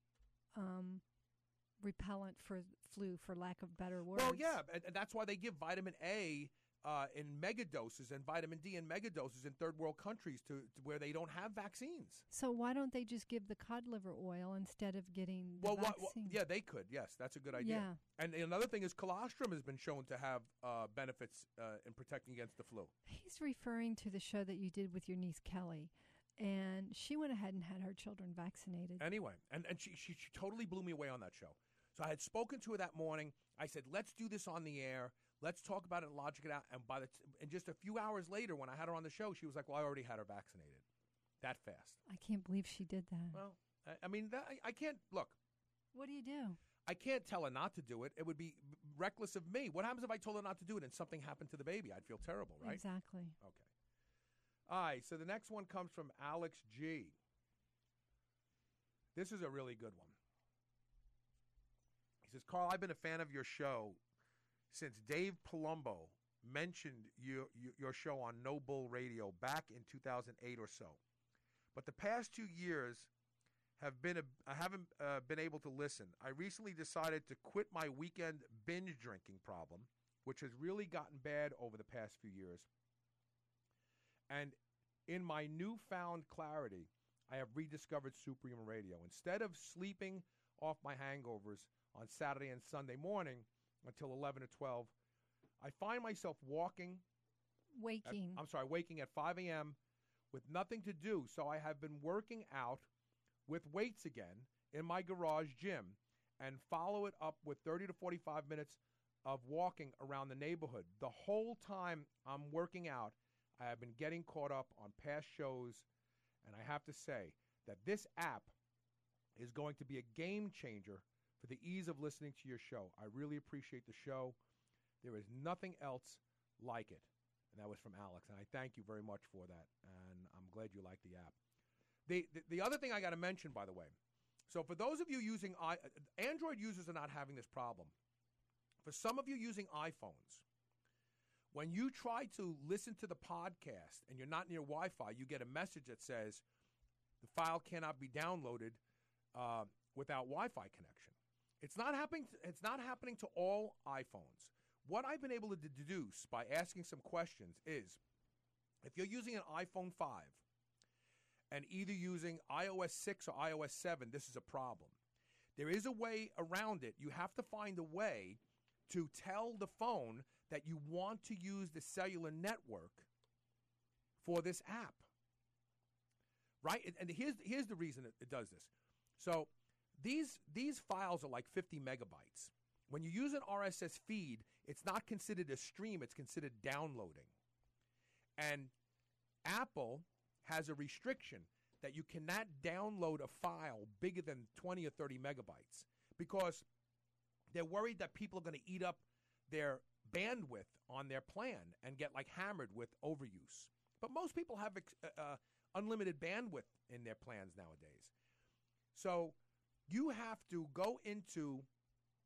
repellent for flu, for lack of better words. Well, yeah, and that's why they give vitamin A in mega doses and vitamin D in mega doses in third world countries to where they don't have vaccines. So why don't they just give the cod liver oil instead of getting the vaccine? Yeah, they could. Yes, that's a good idea. Yeah. And another thing is colostrum has been shown to have benefits in protecting against the flu. He's referring to the show that you did with your niece Kelly, and she went ahead and had her children vaccinated. Anyway, and she totally blew me away on that show. So I had spoken to her that morning. I said, let's do this on the air. Let's talk about it and logic it out. And and just a few hours later, when I had her on the show, she was like, well, I already had her vaccinated. That fast. I can't believe she did that. Well, I mean, I can't, look. What do you do? I can't tell her not to do it. It would be reckless of me. What happens if I told her not to do it and something happened to the baby? I'd feel terrible, right? Exactly. Okay. All right, so the next one comes from Alex G. This is a really good one. He says, Carl, I've been a fan of your show since Dave Palumbo mentioned your show on No Bull Radio back in 2008 or so. But the past 2 years I haven't been able to listen. I recently decided to quit my weekend binge drinking problem, which has really gotten bad over the past few years. And in my newfound clarity, I have rediscovered Superhuman Radio. Instead of sleeping off my hangovers on Saturday and Sunday morning until 11 or 12, I find myself waking at 5 a.m. with nothing to do. So I have been working out with weights again in my garage gym and follow it up with 30 to 45 minutes of walking around the neighborhood. The whole time I'm working out, I have been getting caught up on past shows, and I have to say that this app is going to be a game changer for the ease of listening to your show. I really appreciate the show. There is nothing else like it. And that was from Alex, and I thank you very much for that, and I'm glad you like the app. The other thing I got to mention, by the way, so for those of you using Android users are not having this problem. For some of you using iPhones, when you try to listen to the podcast and you're not near Wi-Fi, you get a message that says the file cannot be downloaded without Wi-Fi connection. It's not happening to all iPhones. What I've been able to deduce by asking some questions is if you're using an iPhone 5 and either using iOS 6 or iOS 7, this is a problem. There is a way around it. You have to find a way to tell the phone that you want to use the cellular network for this app. Right? And here's the reason it does this. So these files are like 50 megabytes. When you use an RSS feed, it's not considered a stream, it's considered downloading. And Apple has a restriction that you cannot download a file bigger than 20 or 30 megabytes because they're worried that people are going to eat up their bandwidth on their plan and get like hammered with overuse. But most people have unlimited bandwidth in their plans nowadays. So you have to go into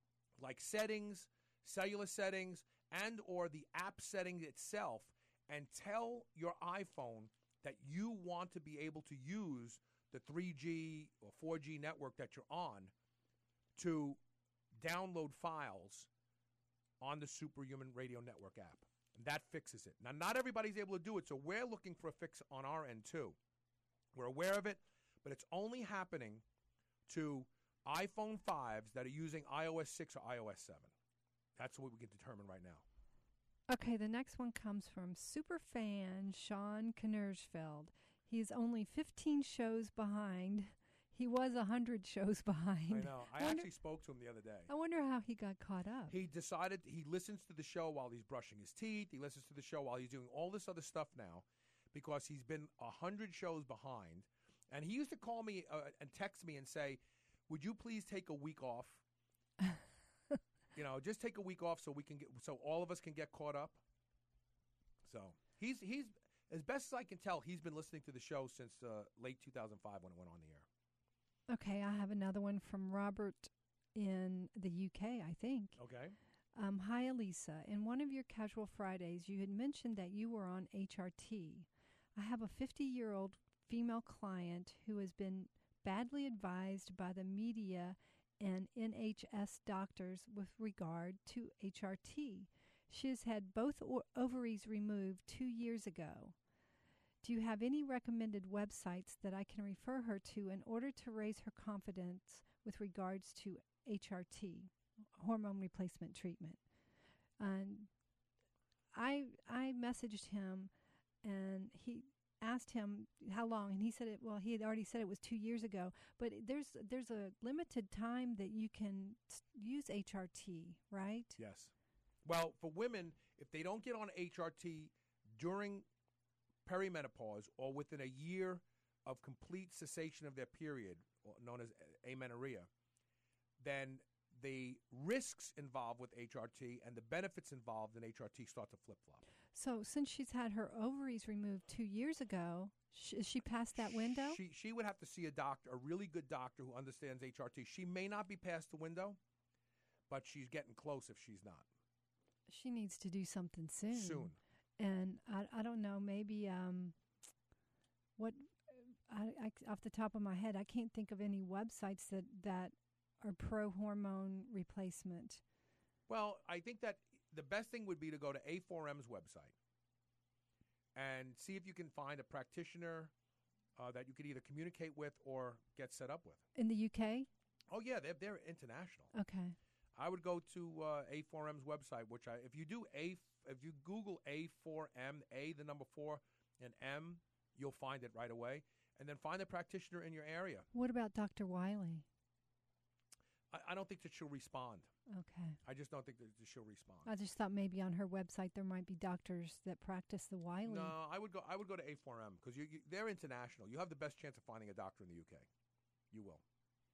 like settings, cellular settings, and or the app setting itself, and tell your iPhone that you want to be able to use the 3G or 4G network that you're on to download files on the Superhuman Radio Network app. And that fixes it. Now, not everybody's able to do it, so we're looking for a fix on our end, too. We're aware of it, but it's only happening to iPhone 5s that are using iOS 6 or iOS 7. That's what we can determine right now. Okay, the next one comes from superfan Sean Knersfeld. He's only 15 shows behind. He was 100 shows behind. I know. I actually spoke to him the other day. I wonder how he got caught up. He decided he listens to the show while he's brushing his teeth. He listens to the show while he's doing all this other stuff now because he's been 100 shows behind. And he used to call me and text me and say, would you please take a week off? Just take a week off so all of us can get caught up. So he's as best as I can tell, he's been listening to the show since late 2005 when it went on the air. Okay, I have another one from Robert in the UK, I think. Okay. Hi, Elisa. In one of your Casual Fridays, you had mentioned that you were on HRT. I have a 50-year-old female client who has been badly advised by the media and NHS doctors with regard to HRT. She has had both ovaries removed 2 years ago. Do you have any recommended websites that I can refer her to in order to raise her confidence with regards to HRT, hormone replacement treatment? I messaged him, and he asked him how long, and he said he had already said it was 2 years ago. But there's a limited time that you can use HRT, right? Yes. Well, for women, if they don't get on HRT during perimenopause or within a year of complete cessation of their period, known as amenorrhea, then the risks involved with HRT and the benefits involved in HRT start to flip-flop. So since she's had her ovaries removed 2 years ago, is she past that window? She would have to see a doctor, a really good doctor who understands HRT. She may not be past the window, but she's getting close if she's not. She needs to do something soon. Soon. And I don't know, maybe what off the top of my head, I can't think of any websites that are pro-hormone replacement. Well, I think that the best thing would be to go to A4M's website and see if you can find a practitioner that you could either communicate with or get set up with. In the UK? Oh, yeah, they're international. Okay. I would go to A4M's website, if you Google A4M, A, the number 4, and M, you'll find it right away. And then find a practitioner in your area. What about Dr. Wiley? I don't think that she'll respond. Okay. I just don't think that she'll respond. I just thought maybe on her website there might be doctors that practice the Wiley. No, I would go to A4M because they're international. You have the best chance of finding a doctor in the UK. You will.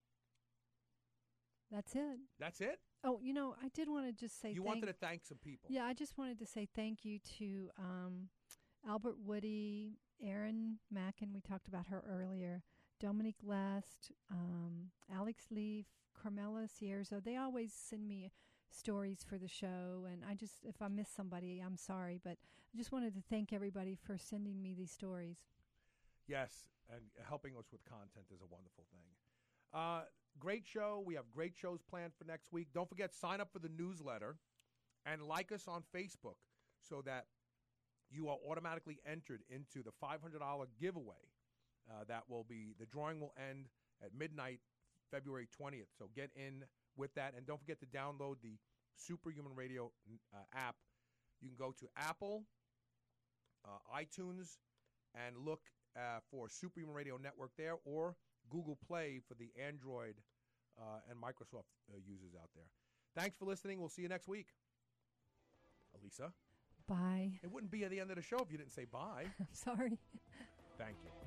That's it. That's it? Oh, I did want to just say you wanted to thank some people. Yeah, I just wanted to say thank you to Albert Woody, Erin Mackin, we talked about her earlier, Dominique Lest, Alex Leaf, Carmela Sierzo. They always send me stories for the show, and if I miss somebody, I'm sorry, but I just wanted to thank everybody for sending me these stories. Yes, and helping us with content is a wonderful thing. Great show. We have great shows planned for next week. Don't forget, sign up for the newsletter and like us on Facebook so that you are automatically entered into the $500 giveaway. The drawing will end at midnight, February 20th. So get in with that. And don't forget to download the Superhuman Radio app. You can go to Apple, iTunes, and look for Superhuman Radio Network there, or Google Play for the Android and Microsoft users out there. Thanks for listening. We'll see you next week. Elisa? Bye. It wouldn't be at the end of the show if you didn't say bye. I'm sorry. Thank you.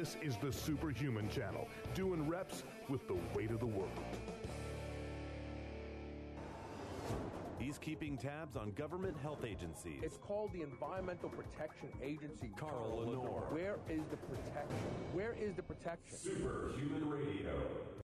This is the Superhuman Channel, doing reps with the weight of the world. He's keeping tabs on government health agencies. It's called the Environmental Protection Agency. Carl Lenore. Where is the protection? Where is the protection? Superhuman Radio.